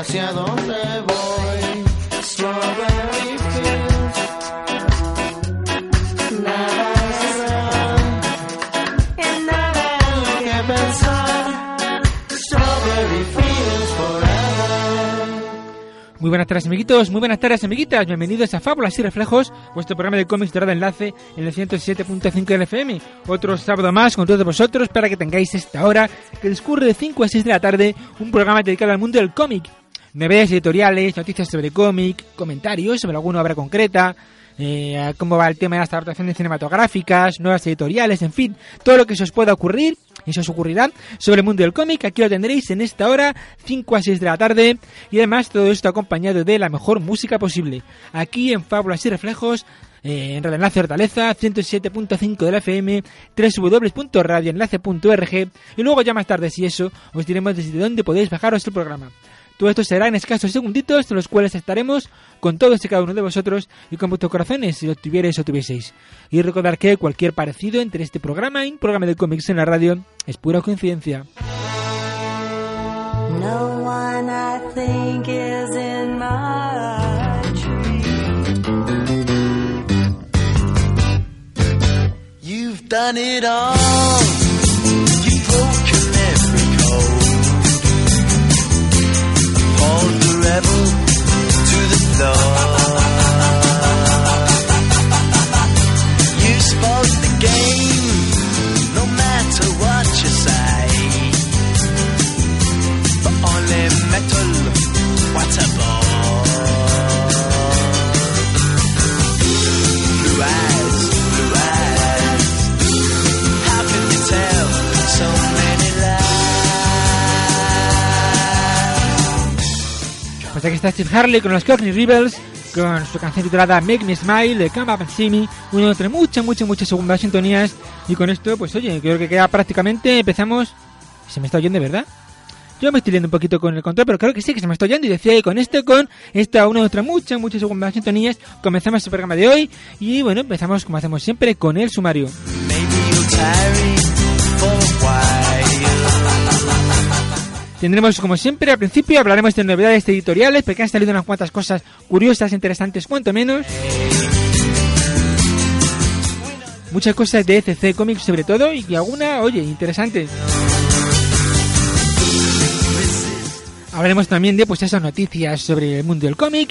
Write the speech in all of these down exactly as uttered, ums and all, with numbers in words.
hacia dónde voy. Strawberry fields, nada será, y nada que pensar. Strawberry fields forever. Muy buenas tardes, amiguitos, muy buenas tardes, amiguitas. Bienvenidos a Fábulas y Reflejos, vuestro programa de cómics de Radio Enlace en el ciento siete punto cinco del F M. Otro sábado más con todos vosotros para que tengáis esta hora que discurre de cinco a seis de la tarde, un programa dedicado al mundo del cómic. Novedades editoriales, noticias sobre cómic, comentarios sobre alguna obra concreta, eh, cómo va el tema de las adaptaciones cinematográficas, nuevas editoriales, en fin, todo lo que se os pueda ocurrir y se os ocurrirá sobre el mundo del cómic. Aquí lo tendréis en esta hora, cinco a seis de la tarde, y además todo esto acompañado de la mejor música posible. Aquí en Fábulas y Reflejos, eh, en Radio Enlace Hortaleza, ciento siete punto cinco del F M, doble u doble u doble u punto radio enlace punto org, y luego ya más tarde, si eso, os diremos desde dónde podéis bajaros el programa. Todo esto será en escasos segunditos, en los cuales estaremos con todos y cada uno de vosotros y con vuestros corazones, si lo tuvierais o tuvieseis. Y recordar que cualquier parecido entre este programa y un programa de cómics en la radio es pura coincidencia. No one I think is in my dream. You've done it all. You've broken every code. Hold the rebel to the floor. You spoke the game, no matter what you say. But only metal, what a bore. Blue eyes, blue eyes. How can you tell so many lies? Pues aquí está Steve Harley con los Cockney Rebels, con su canción titulada Make Me Smile, de Come Up and See Me, uno entre muchas, muchas, muchas segundas sintonías. Y con esto, pues oye, creo que queda prácticamente, empezamos. ¿Se me está oyendo, verdad? Yo me estoy liando un poquito con el control, pero creo que sí, que se me está oyendo. Y decía que con esto, con esta, una otra, muchas, muchas segundas sintonías, comenzamos el programa de hoy. Y bueno, empezamos como hacemos siempre con el sumario. Tendremos, como siempre, al principio hablaremos de novedades editoriales, porque han salido unas cuantas cosas curiosas, interesantes, cuanto menos. Muchas cosas de E C C Comics sobre todo, y alguna, oye, interesante. Hablaremos también de, pues, esas noticias sobre el mundo del cómic.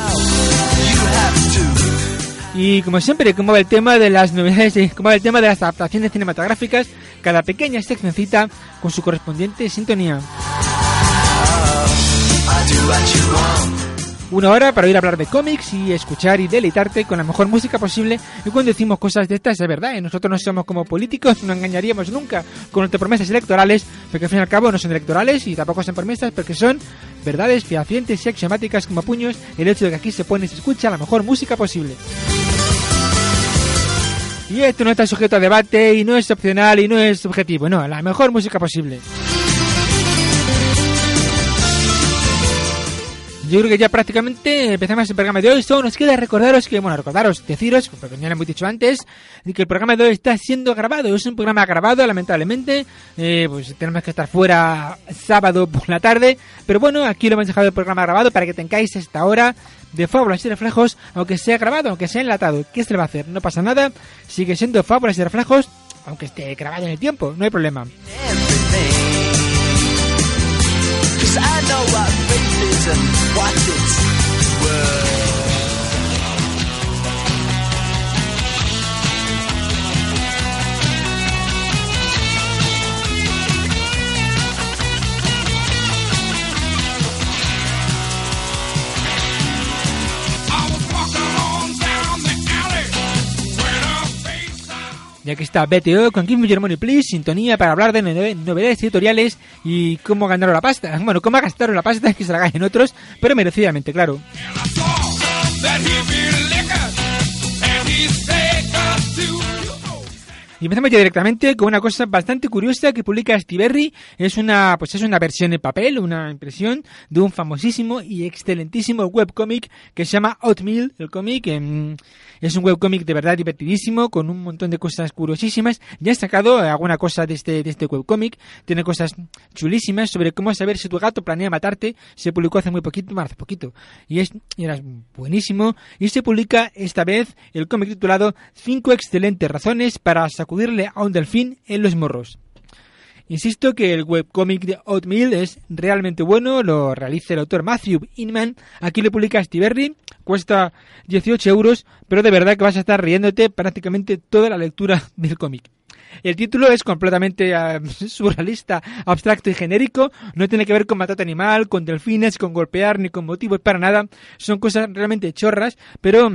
Y como siempre, como va el tema de las novedades, como va el tema de las adaptaciones cinematográficas, cada pequeña seccioncita con su correspondiente sintonía. Una hora para ir a hablar de cómics y escuchar y deleitarte con la mejor música posible. Y cuando decimos cosas de estas, es verdad, ¿eh? Nosotros no somos como políticos, no engañaríamos nunca con nuestras promesas electorales, porque al fin y al cabo no son electorales y tampoco son promesas, porque son verdades fehacientes y axiomáticas como puños, el hecho de que aquí se pone y se escucha la mejor música posible. Y esto no está sujeto a debate y no es opcional y no es subjetivo, no, la mejor música posible. Yo creo que ya prácticamente empezamos el programa de hoy. Solo nos queda recordaros que, bueno, recordaros, deciros, porque ya lo hemos dicho antes, que el programa de hoy está siendo grabado. Es un programa grabado, lamentablemente. Eh, pues tenemos que estar fuera sábado por la tarde. Pero bueno, aquí lo hemos dejado el programa grabado para que tengáis esta hora de Fábulas y Reflejos, aunque sea grabado, aunque sea enlatado. ¿Qué se le va a hacer? No pasa nada. Sigue siendo Fábulas y Reflejos, aunque esté grabado en el tiempo. No hay problema. I know what faith is and what it's worth. Y aquí está B T O con Give Me Your Money Please, sintonía para hablar de novedades editoriales y cómo ganaron la pasta. Bueno, cómo gastaron la pasta, que se la ganen otros, pero merecidamente, claro. Y empezamos ya directamente con una cosa bastante curiosa que publica Stiberri. Es una, pues es una versión en papel, una impresión de un famosísimo y excelentísimo webcómic que se llama Oatmeal, el cómic. Eh, es un webcómic de verdad divertidísimo, con un montón de cosas curiosísimas. Ya he sacado alguna cosa de este, de este webcómic. Tiene cosas chulísimas sobre cómo saber si tu gato planea matarte. Se publicó hace muy poquito, hace poquito. Y es, y era buenísimo. Y se publica esta vez el cómic titulado Cinco excelentes razones para sacudirle a un delfín en los morros. Insisto que el webcómic de Oatmeal es realmente bueno, lo realiza el autor Matthew Inman. Aquí lo publica Stiberri, cuesta dieciocho euros, pero de verdad que vas a estar riéndote prácticamente toda la lectura del cómic. El título es completamente uh, surrealista, abstracto y genérico. No tiene que ver con matar animal, con delfines, con golpear, ni con motivos para nada. Son cosas realmente chorras, pero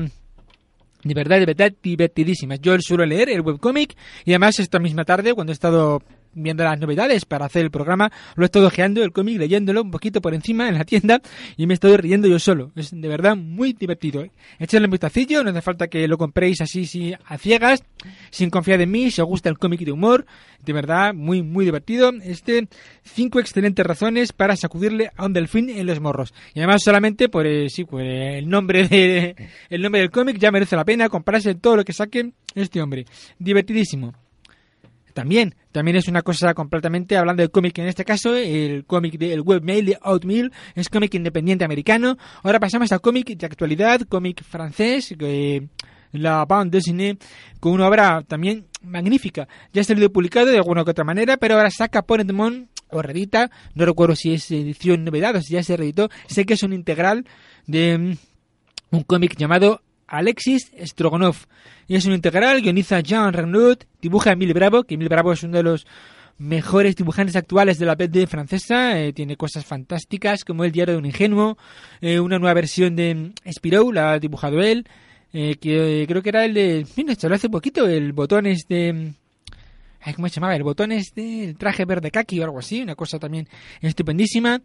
de verdad, de verdad divertidísimas. Yo suelo leer el webcómic y además esta misma tarde, cuando he estado viendo las novedades para hacer el programa, lo he estado ojeando el cómic, leyéndolo un poquito por encima en la tienda y me estoy riendo yo solo. Es de verdad muy divertido. Echadle un vistacillo, no hace falta que lo compréis así, sí, a ciegas, sin confiar en mí, si os gusta el cómic de humor. De verdad, muy, muy divertido. Este, cinco excelentes razones para sacudirle a un delfín en los morros. Y además solamente por, eh, sí, por eh, el nombre de el nombre del cómic ya merece la pena comprarse todo lo que saque este hombre. Divertidísimo. También, también es una cosa completamente, hablando del cómic en este caso, el cómic del webmail de Oatmeal, es cómic independiente americano. Ahora pasamos al cómic de actualidad, cómic francés, eh, la bande dessinée, con una obra también magnífica. Ya ha salido publicado de alguna u otra manera, pero ahora saca Ponetmon, o reedita, no recuerdo si es edición novedad o si ya se reeditó, sé que es un integral de um, un cómic llamado Alexis Stroganov, y es un integral, guioniza Jean Renaud, dibuja Emile Bravo, que Emile Bravo es uno de los mejores dibujantes actuales de la B D francesa. Eh, tiene cosas fantásticas como El diario de un ingenuo, eh, una nueva versión de Spirou, la ha dibujado él, eh, que eh, creo que era el de, mira, se lo hace poquito, el botón este, ¿cómo se llamaba? El botón este, el traje verde kaki o algo así, una cosa también estupendísima.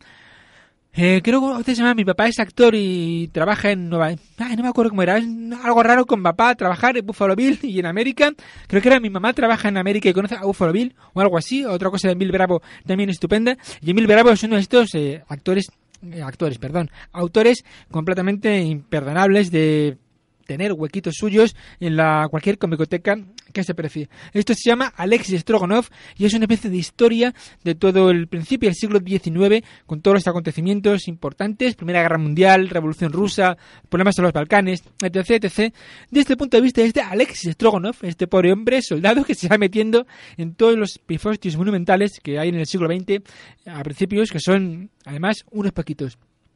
Eh, creo que usted se llama, mi papá es actor y trabaja en Nueva... Ay, no me acuerdo cómo era, es algo raro con papá, trabajar en Buffalo Bill y en América. Creo que era mi mamá trabaja en América y conoce a Buffalo Bill o algo así. Otra cosa de Emile Bravo también estupenda. Y Emile Bravo es uno de estos eh, actores, eh, actores, perdón, autores completamente imperdonables de tener huequitos suyos en la cualquier comicoteca que se precie. Esto se llama Alexis Stroganov y es una especie de historia de todo el principio del siglo diecinueve, con todos los acontecimientos importantes, Primera Guerra Mundial, Revolución Rusa, problemas en los Balcanes, etc, etcétera. Desde el punto de vista de este Alexis Stroganov, este pobre hombre soldado que se va metiendo en todos los pifostios monumentales que hay en el siglo veinte a principios, que son además unos poquitos.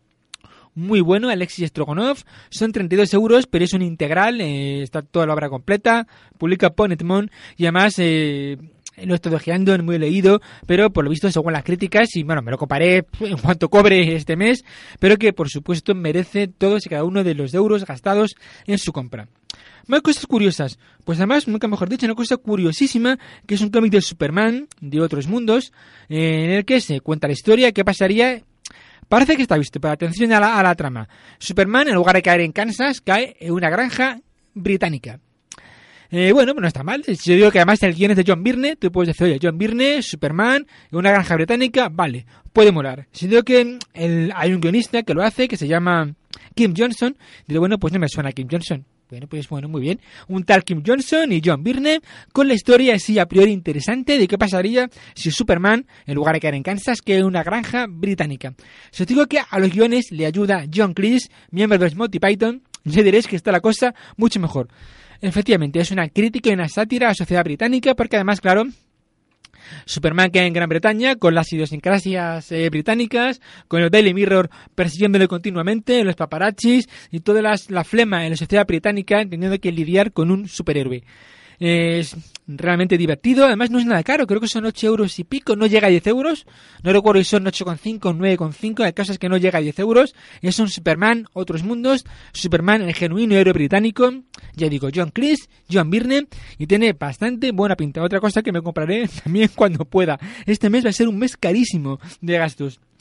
Muy bueno, Alexis Stroganov, son treinta y dos euros, pero es un integral, eh, está toda la obra completa, publica Ponetmon y además eh, lo he estado ojeando, no muy leído, pero por lo visto según las críticas, y bueno, me lo comparé en cuanto cobre este mes, pero que por supuesto merece todos y cada uno de los euros gastados en su compra. Más cosas curiosas, pues además, nunca mejor dicho, una cosa curiosísima, que es un cómic de Superman, de otros mundos, eh, en el que se cuenta la historia, qué pasaría. Parece que está visto, pero atención a la, a la trama. Superman, en lugar de caer en Kansas, cae en una granja británica. Eh, bueno, no está mal. Si yo digo que además el guion es de John Byrne, tú puedes decir, oye, John Byrne, Superman, en una granja británica, vale, puede molar. Si digo que el, hay un guionista que lo hace, que se llama Kim Johnson, digo, bueno, pues no me suena a Kim Johnson. Bueno, pues bueno, muy bien. Un tal Kim Johnson y John Byrne con la historia así a priori interesante de qué pasaría si Superman, en lugar de caer en Kansas, cae en una granja británica. Si os digo que a los guiones le ayuda John Cleese, miembro de los Monty Python, ya diréis que está la cosa mucho mejor. Efectivamente, es una crítica y una sátira a la sociedad británica, porque además, claro, Superman cae en Gran Bretaña con las idiosincrasias eh, británicas, con el Daily Mirror persiguiéndole continuamente, los paparazzis y toda las, la flema en la sociedad británica teniendo que lidiar con un superhéroe. Es realmente divertido, además no es nada caro, creo que son ocho euros y pico, no llega a diez euros, no recuerdo si son ocho coma cinco o nueve coma cinco, el caso es que no llega a diez euros, es un Superman, otros mundos, Superman el genuino héroe británico, ya digo, John Cleese, John Byrne, y tiene bastante buena pinta. Otra cosa que me compraré también cuando pueda, este mes va a ser un mes carísimo de gastos.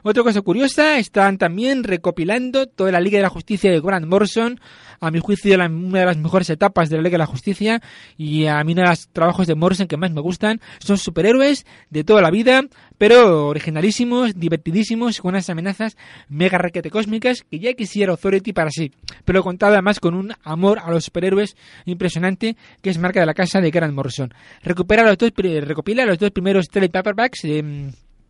Otra cosa curiosa, están también recopilando toda la Liga de la Justicia de Grant Morrison, a mi juicio la, una de las mejores etapas de la Liga de la Justicia, y a mí uno de los trabajos de Morrison que más me gustan son superhéroes de toda la vida, pero originalísimos, divertidísimos, con unas amenazas mega requete cósmicas que ya quisiera Authority para sí, pero contado además con un amor a los superhéroes impresionante, que es marca de la casa de Grant Morrison. Recupera los dos, recopila los dos primeros trade paperbacks de,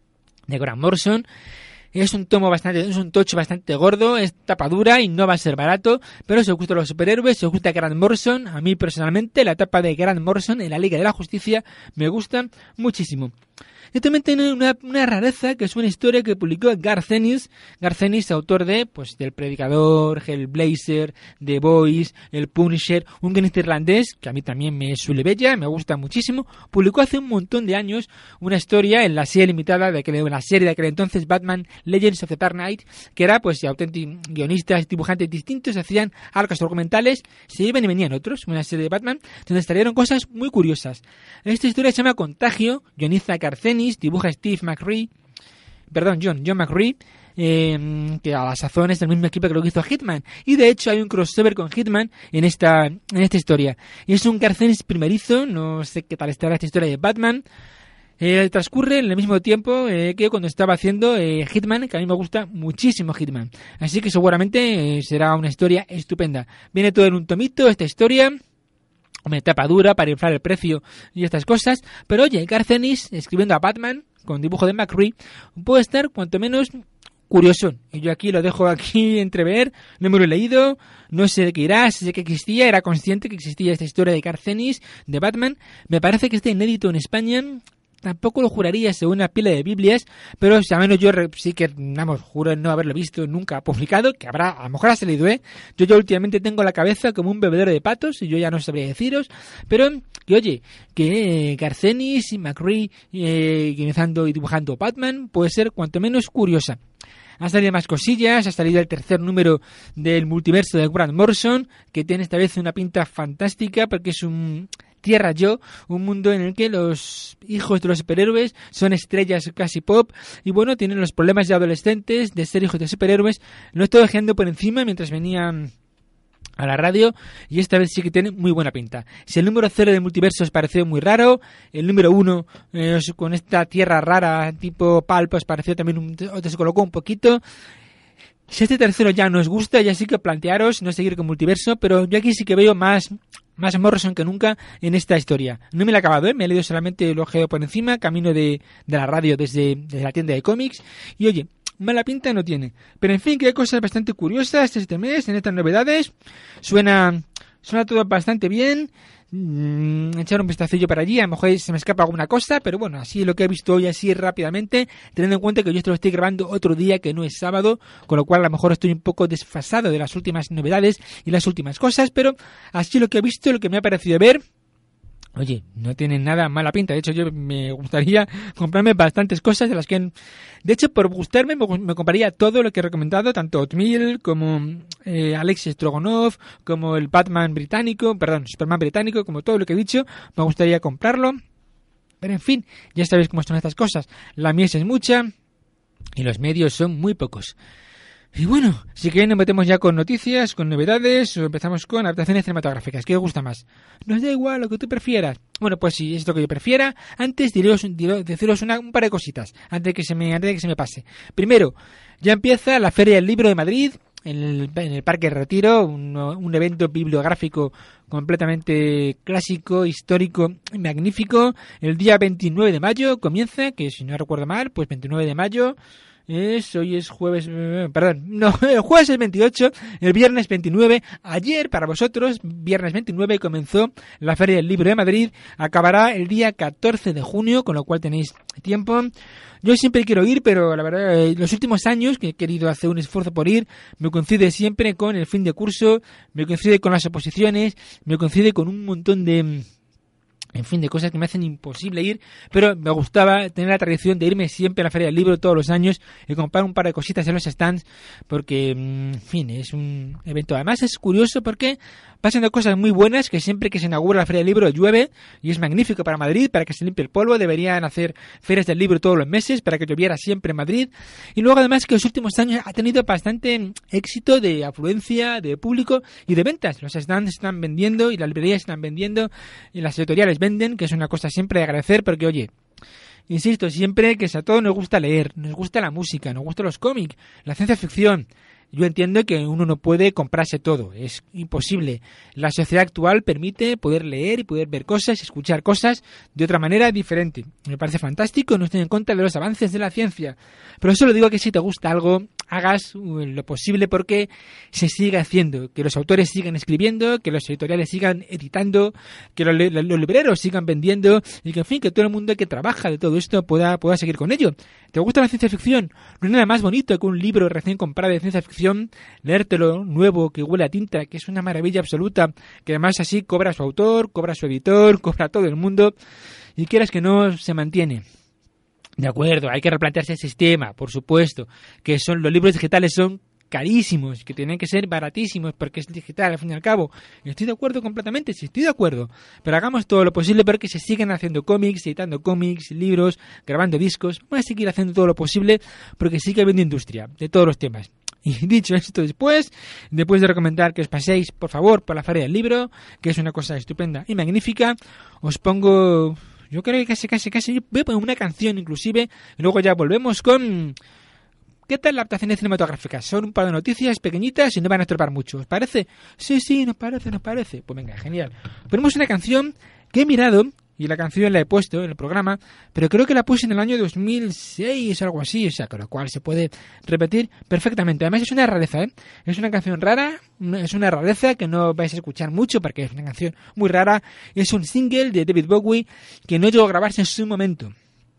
de Grant Morrison. Es un tomo bastante, es un tocho bastante gordo, es tapa dura y no va a ser barato, pero si os gustan los superhéroes, si os gusta Grant Morrison, a mí personalmente la etapa de Grant Morrison en la Liga de la Justicia me gusta muchísimo. Yo también tengo una, una rareza, que es una historia que publicó Garth Ennis. Garth Ennis, autor de, pues, del Predicador, Hellblazer, The Boys, El Punisher, un guionista irlandés, que a mí también me suele bella, me gusta muchísimo. Publicó hace un montón de años una historia en la serie limitada, de aquel, en la serie de aquel entonces, Batman Legends of the Dark Knight, que era, pues, auténticos guionistas, dibujantes distintos, hacían arcos documentales, se iban y venían otros, una serie de Batman, donde estallaron cosas muy curiosas. Esta historia se llama Contagio, guionista Garth Ennis, dibuja Steve McCree, perdón, John, John McCree, eh, que a la sazón es del mismo equipo que lo que hizo Hitman, y de hecho hay un crossover con Hitman en esta, en esta historia, y es un Garth Ennis primerizo, no sé qué tal estará esta historia de Batman. Eh, transcurre en el mismo tiempo eh, que cuando estaba haciendo eh, Hitman, que a mí me gusta muchísimo Hitman, así que seguramente eh, será una historia estupenda. Viene todo en un tomito esta historia, una etapa dura para inflar el precio y estas cosas, pero oye, Garth Ennis escribiendo a Batman con dibujo de McCree puede estar cuanto menos curioso, y yo aquí lo dejo aquí entrever, no me lo he leído, no sé de qué irá, sé que existía, era consciente que existía esta historia de Garth Ennis de Batman, me parece que está inédito en España. Tampoco lo juraría según una pila de Biblias, pero si al menos yo re- sí que, vamos, juro no haberlo visto nunca publicado, que habrá, a lo mejor ha salido, ¿eh? Yo ya últimamente tengo la cabeza como un bebedero de patos y yo ya no sabría deciros, pero que oye, que eh, Garth Ennis y McCree eh, guionizando y dibujando Batman puede ser cuanto menos curiosa. Han salido más cosillas, ha salido el tercer número del multiverso de Grant Morrison, que tiene esta vez una pinta fantástica porque es un Tierra Yo, un mundo en el que los hijos de los superhéroes son estrellas casi pop y bueno, tienen los problemas de adolescentes de ser hijos de superhéroes. Lo he estado dejando por encima mientras venían a la radio y esta vez sí que tiene muy buena pinta. Si el número cero del multiverso os pareció muy raro, el número uno eh, con esta tierra rara tipo Pulp os pareció también un, os descolocó un poquito. Si este tercero ya no os gusta, ya sí que plantearos no seguir con multiverso, pero yo aquí sí que veo más más Morrison que nunca en esta historia. No me la he acabado, ¿eh? Me he leído solamente el ojeo por encima, camino de, de la radio desde, desde la tienda de cómics, y oye, mala pinta no tiene. Pero en fin, que hay cosas bastante curiosas este mes, en estas novedades. Suena, suena todo bastante bien. Mm, echar un vistacillo para allí, a lo mejor se me escapa alguna cosa, pero bueno, así lo que he visto hoy así rápidamente, teniendo en cuenta que yo esto lo estoy grabando otro día que no es sábado, con lo cual a lo mejor estoy un poco desfasado de las últimas novedades y las últimas cosas, pero así lo que he visto, lo que me ha parecido ver, oye, no tiene nada mala pinta. De hecho, yo me gustaría comprarme bastantes cosas de las que... De hecho, por gustarme, me compraría todo lo que he recomendado, tanto Oatmeal como eh, Alexis Stroganov, como el Batman británico, perdón, Superman británico, como todo lo que he dicho, me gustaría comprarlo. Pero en fin, ya sabéis cómo son estas cosas. La mies es mucha y los medios son muy pocos. Y bueno, si queréis nos metemos ya con noticias, con novedades, o empezamos con adaptaciones cinematográficas. ¿Qué os gusta más? Nos da igual lo que tú prefieras. Bueno, pues si es lo que yo prefiera, antes diros, diros, deciros una, un par de cositas, antes de que se me, antes de que se me pase. Primero, ya empieza la Feria del Libro de Madrid, en el, en el Parque Retiro, un, un evento bibliográfico completamente clásico, histórico y magnífico. El día veintinueve de mayo comienza, que si no recuerdo mal, pues veintinueve de mayo... Es, hoy es jueves, eh, perdón, no, el jueves es veintiocho, el viernes veintinueve, ayer para vosotros, viernes veintinueve, comenzó la Feria del Libro de Madrid, acabará el día catorce de junio, con lo cual tenéis tiempo. Yo siempre quiero ir, pero la verdad, eh, los últimos años que he querido hacer un esfuerzo por ir, me coincide siempre con el fin de curso, me coincide con las oposiciones, me coincide con un montón de... En fin, de cosas que me hacen imposible ir, pero me gustaba tener la tradición de irme siempre a la Feria del Libro todos los años y comprar un par de cositas en los stands, porque, en fin, es un evento. Además es curioso porque pasando cosas muy buenas, que siempre que se inaugura la Feria del Libro llueve y es magnífico para Madrid, para que se limpie el polvo. Deberían hacer ferias del libro todos los meses para que lloviera siempre en Madrid. Y luego además que los últimos años ha tenido bastante éxito de afluencia, de público y de ventas. Los stands están vendiendo y las librerías están vendiendo y las editoriales venden, que es una cosa siempre de agradecer porque, oye, insisto siempre que a todos nos gusta leer, nos gusta la música, nos gustan los cómics, la ciencia ficción. Yo entiendo que uno no puede comprarse todo, es imposible. La sociedad actual permite poder leer y poder ver cosas, escuchar cosas de otra manera diferente. Me parece fantástico, no estoy en contra de los avances de la ciencia, pero solo digo que si te gusta algo, hagas lo posible porque se siga haciendo, que los autores sigan escribiendo, que los editoriales sigan editando, que los, los libreros sigan vendiendo y que, en fin, que todo el mundo que trabaja de todo esto pueda, pueda seguir con ello. ¿Te gusta la ciencia ficción? No hay nada más bonito que un libro recién comprado de ciencia ficción, leértelo nuevo, que huele a tinta, que es una maravilla absoluta, que además así cobra su autor, cobra su editor, cobra todo el mundo y quieras que no, se mantiene. De acuerdo, hay que replantearse el sistema, por supuesto, que son los libros digitales son carísimos, que tienen que ser baratísimos porque es digital al fin y al cabo. Estoy de acuerdo completamente, sí estoy de acuerdo, pero hagamos todo lo posible porque se sigan haciendo cómics, editando cómics, libros, grabando discos. Vamos a seguir haciendo todo lo posible porque sigue habiendo industria de todos los temas. Y dicho esto, después, después de recomendar que os paséis, por favor, por la Feria del Libro, que es una cosa estupenda y magnífica, os pongo, yo creo que casi, casi, casi, voy a poner una canción inclusive, y luego ya volvemos con... ¿Qué tal las adaptaciones cinematográficas? Son un par de noticias pequeñitas y no van a estropear mucho. ¿Os parece? Sí, sí, nos parece, nos parece. Pues venga, genial. Ponemos una canción que he mirado, y la canción la he puesto en el programa, pero creo que la puse en el año dos mil seis, algo así, o sea, con lo cual se puede repetir perfectamente. Además es una rareza, ¿eh? Es una canción rara, es una rareza que no vais a escuchar mucho porque es una canción muy rara. Es un single de David Bowie que no llegó a grabarse en su momento.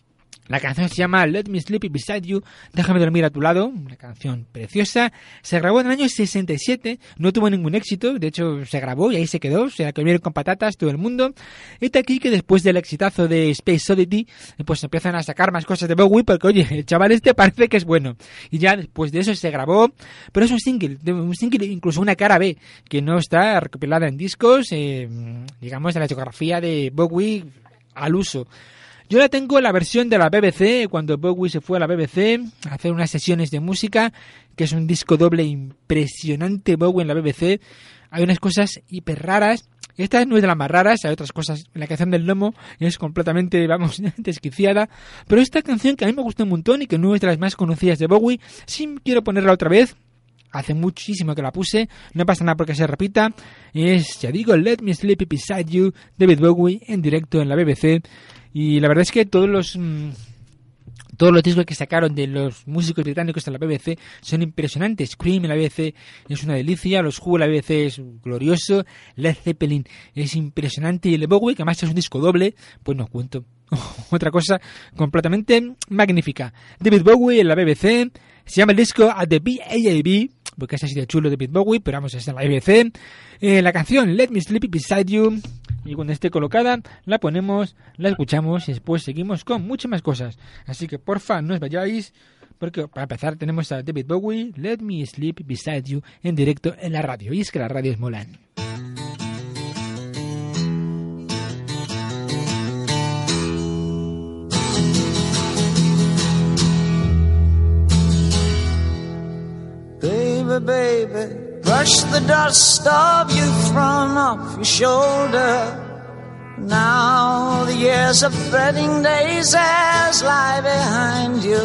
La canción se llama Let Me Sleep Beside You, Déjame dormir a tu lado, una canción preciosa. Se grabó en el año sesenta y siete, no tuvo ningún éxito, de hecho se grabó y ahí se quedó, se la comieron con patatas todo el mundo. Y está aquí que después del exitazo de Space Oddity, pues empiezan a sacar más cosas de Bowie porque, oye, el chaval este parece que es bueno. Y ya después de eso se grabó, pero es un single, un single incluso una cara B, que no está recopilada en discos, eh, digamos, de la discografía de Bowie al uso. Yo la tengo la versión de la B B C, cuando Bowie se fue a la B B C a hacer unas sesiones de música, que es un disco doble impresionante Bowie en la B B C. Hay unas cosas hiper raras. Esta no es de las más raras, hay otras cosas. La canción del Lomo es completamente, vamos, desquiciada. Pero esta canción que a mí me gusta un montón y que no es de las más conocidas de Bowie, sí quiero ponerla otra vez. Hace muchísimo que la puse, no pasa nada porque se repita. Es, ya digo, Let Me Sleep Beside You, David Bowie en directo en la B B C. Y la verdad es que todos los mmm, todos los discos que sacaron de los músicos británicos en la B B C son impresionantes. Cream en la B B C es una delicia, los Who en la B B C es glorioso, Led Zeppelin es impresionante y el de Bowie, que además es un disco doble, pues no os cuento. Otra cosa completamente magnífica. David Bowie en la B B C, se llama el disco At the B A A B, porque es así de chulo David Bowie, pero vamos, es en la B B C. Eh, la canción Let Me Sleep Beside You, y cuando esté colocada la ponemos, la escuchamos y después seguimos con muchas más cosas. Así que porfa, no os vayáis, porque para empezar tenemos a David Bowie, Let Me Sleep Beside You en directo en la radio. Y es que las radios molan. Baby, baby, brush the dust of youth from off your shoulder. Now the years of threading daisies lie behind you.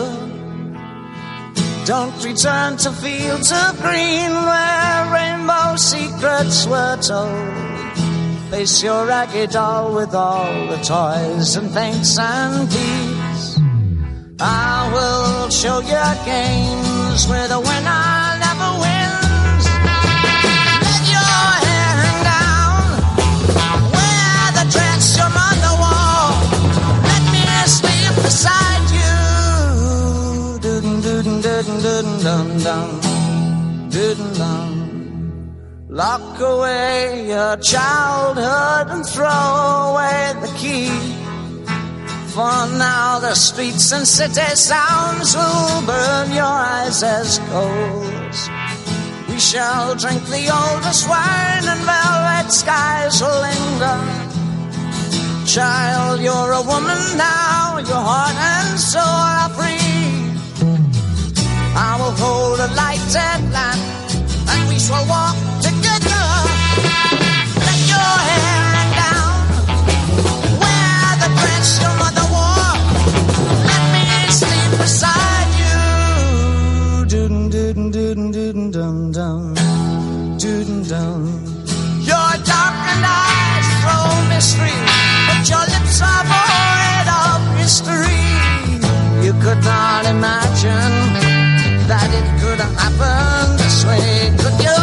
Don't return to fields of green where rainbow secrets were told. Face your ragged doll with all the toys and paints and keys. I will show you games where the winner never wins. Let your hair hang down, wear the dress your mother wore. Let me sleep beside you. Doodin' doodin' doodin' doodin' dum dum, doodin' dum. Lock away your childhood and throw away the key. For now the streets and city sounds will burn your eyes as coals. We shall drink the oldest wine and velvet skies will linger. Child, you're a woman now, your heart and soul are free. I will hold a lighted lamp and we shall walk together. Let your hair hang down, wear the dress your mother wore. Let me sleep beside you. Doodin' doodin' doodin' doodin' dum dum, doodin' dum. Your darkened eyes throw mystery, but your lips are void of history. You could not imagine that it could happen this way, could you?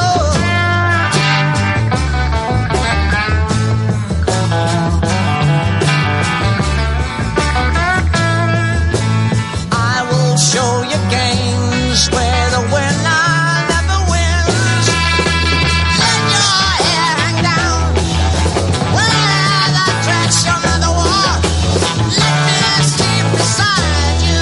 I will show you games where the winner never wins. Let your hair hang down, wear the dress your mother wore. Let me sleep beside you.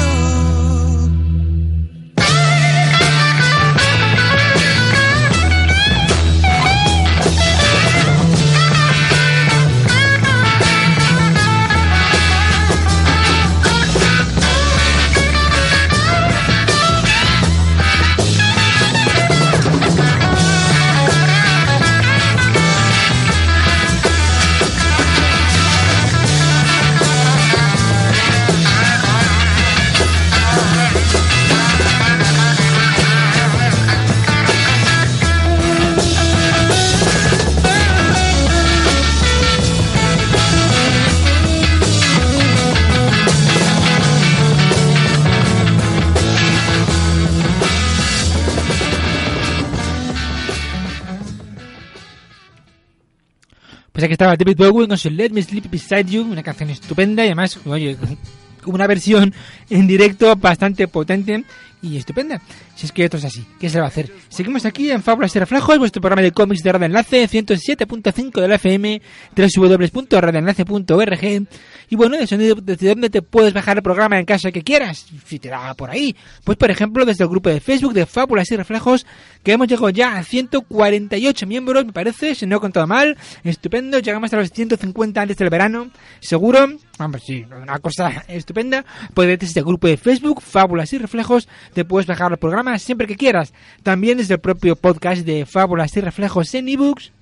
Pues aquí estaba David Bowie con su Let Me Sleep Beside You, una canción estupenda y además, oye, una versión en directo bastante potente y estupenda. Si es que esto es así, ¿qué se le va a hacer? Seguimos aquí en Fábulas y Reflejos, vuestro programa de cómics de Radio Enlace, ciento siete punto cinco de la F M, doble u doble u doble u punto radio enlace punto org. Y bueno, desde donde te puedes bajar el programa en casa que quieras, si te da por ahí. Pues por ejemplo, desde el grupo de Facebook de Fábulas y Reflejos, que hemos llegado ya a ciento cuarenta y ocho miembros, me parece, si no he contado mal. Estupendo, llegamos a los ciento cincuenta antes del verano, seguro. Vamos, sí, una cosa estupenda. Pues desde este grupo de Facebook, Fábulas y Reflejos, te puedes bajar el programa siempre que quieras. También desde el propio podcast de Fábulas y Reflejos en ebooks.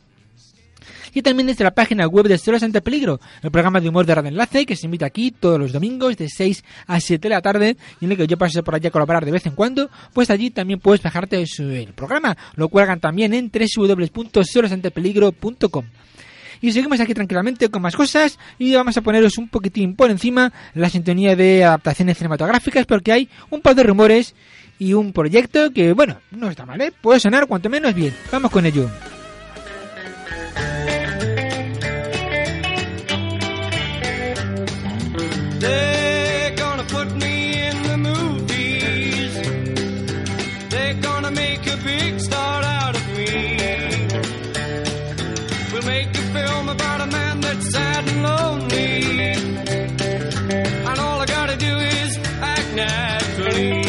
Y también desde la página web de Solos ante Peligro, el programa de humor de Radio Enlace, que se emite aquí todos los domingos de seis a siete de la tarde, y en el que yo paso por allá a colaborar de vez en cuando. Pues allí también puedes bajarte el programa. Lo cuelgan también en doble u doble u doble u punto solos ante peligro punto com. Y seguimos aquí tranquilamente con más cosas y vamos a poneros un poquitín por encima la sintonía de adaptaciones cinematográficas, porque hay un par de rumores y un proyecto que, bueno, no está mal, ¿eh? Puede sonar cuanto menos bien. Vamos con ello. They're gonna put me in the movies. They're gonna make a big star out of me. We'll make a film about a man that's sad and lonely, and all I gotta do is act naturally.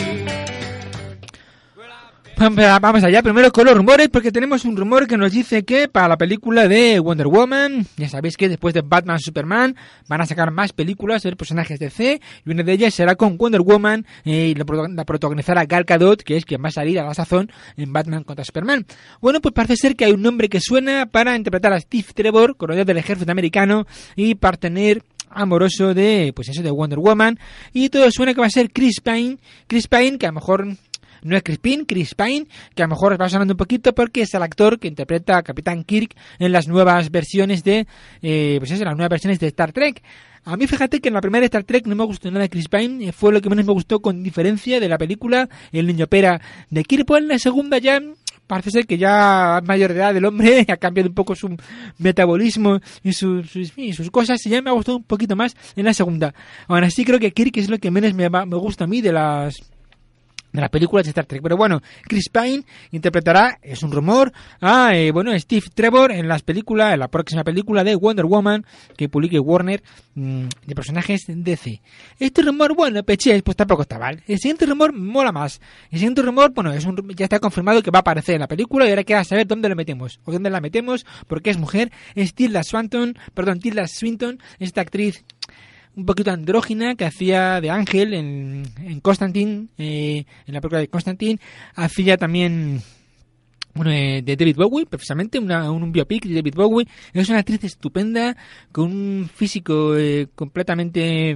Vamos allá, primero con los rumores, porque tenemos un rumor que nos dice que para la película de Wonder Woman, ya sabéis que después de Batman y Superman van a sacar más películas de personajes de D C, y una de ellas será con Wonder Woman, eh, y la, la protagonizará Gal Gadot, que es quien va a salir a la sazón en Batman contra Superman. Bueno, pues parece ser que hay un nombre que suena para interpretar a Steve Trevor, coronel del ejército americano y partener amoroso de, pues eso, de Wonder Woman, y todo suena que va a ser Chris Pine, Chris Pine, que a lo mejor no es Chris Pine, Chris Pine, que a lo mejor va sonando un poquito porque es el actor que interpreta a Capitán Kirk en las nuevas versiones de, eh, pues eso, las nuevas versiones de Star Trek. A mí fíjate que en la primera Star Trek no me gustó nada de Chris Pine, fue lo que menos me gustó con diferencia de la película El Niño Pera de Kirk. Pues en la segunda ya parece ser que ya es mayor de edad el hombre, ha cambiado un poco su metabolismo y sus, sus, y sus cosas, y ya me ha gustado un poquito más en la segunda. Ahora sí creo que Kirk es lo que menos me, me gusta a mí de las de las películas de Star Trek. Pero bueno, Chris Pine interpretará, es un rumor, a eh, bueno, Steve Trevor en las películas, en la próxima película de Wonder Woman que publique Warner, mmm, de personajes D C. Este rumor, bueno, peché, pues tampoco está mal. El siguiente rumor mola más. El siguiente rumor, bueno, es un, ya está confirmado que va a aparecer en la película y ahora queda saber dónde lo metemos o dónde la metemos, porque es mujer. Es Tilda Swinton, perdón, Tilda Swinton, esta actriz un poquito andrógina que hacía de Ángel en, en Constantine, eh, en la película de Constantine. Hacía también, bueno, eh, de David Bowie, precisamente, una, un biopic de David Bowie. Es una actriz estupenda, con un físico eh, completamente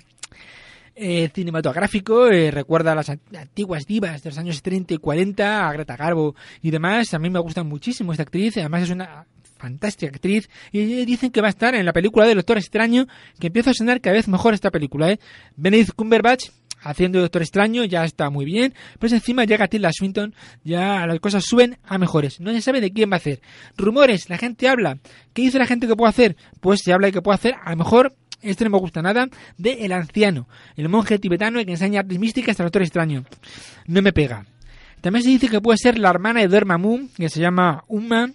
eh, cinematográfico. Eh, recuerda a las antiguas divas de los años treinta y cuarenta, a Greta Garbo y demás. A mí me gusta muchísimo esta actriz, además es una fantástica actriz, y dicen que va a estar en la película de Doctor Extraño, que empieza a sonar cada vez mejor esta película, ¿eh? Benedict Cumberbatch haciendo Doctor Extraño ya está muy bien, pero encima llega Tilda Swinton, ya las cosas suben a mejores. No se sabe de quién va a hacer. Rumores, la gente habla. ¿Qué dice la gente que puede hacer? Pues se habla de que puede hacer, a lo mejor, este no me gusta nada, de El Anciano, el monje tibetano que enseña artes místicas al Doctor Extraño. No me pega. También se dice que puede ser la hermana de Dormammu, que se llama Uma.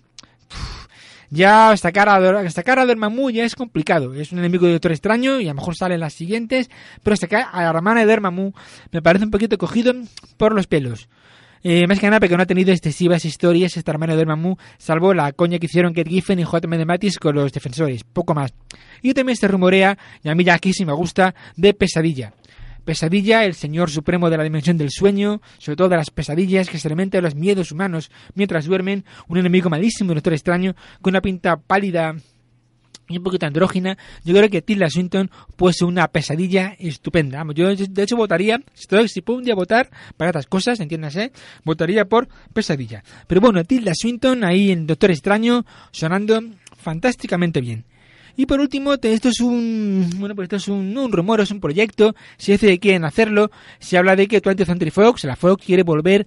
Ya sacar a, sacar a Dormammu ya es complicado. Es un enemigo de Doctor Extraño y a lo mejor salen las siguientes. Pero sacar a la hermana de Dormammu me parece un poquito cogido por los pelos. Eh, más que nada porque no ha tenido excesivas historias esta hermana de Dormammu, salvo la coña que hicieron Kate Giffen y J M de Mattis con los defensores. Poco más. Y también se rumorea, y a mí ya aquí sí me gusta, de Pesadilla. Pesadilla, el señor supremo de la dimensión del sueño, sobre todo de las pesadillas que se alimentan de los miedos humanos mientras duermen, un enemigo malísimo de Doctor Extraño, con una pinta pálida y un poquito andrógina. Yo creo que Tilda Swinton puede ser una pesadilla estupenda. Vamos, yo de hecho votaría, si, si puedo un día votar para otras cosas, entiéndase, votaría por Pesadilla. Pero bueno, Tilda Swinton ahí en Doctor Extraño sonando fantásticamente bien. Y por último, esto es un bueno, pues esto es un, no un rumor, es un proyecto. Se dice que quieren hacerlo. Se habla de que twentieth Century Fox, la Fox, quiere volver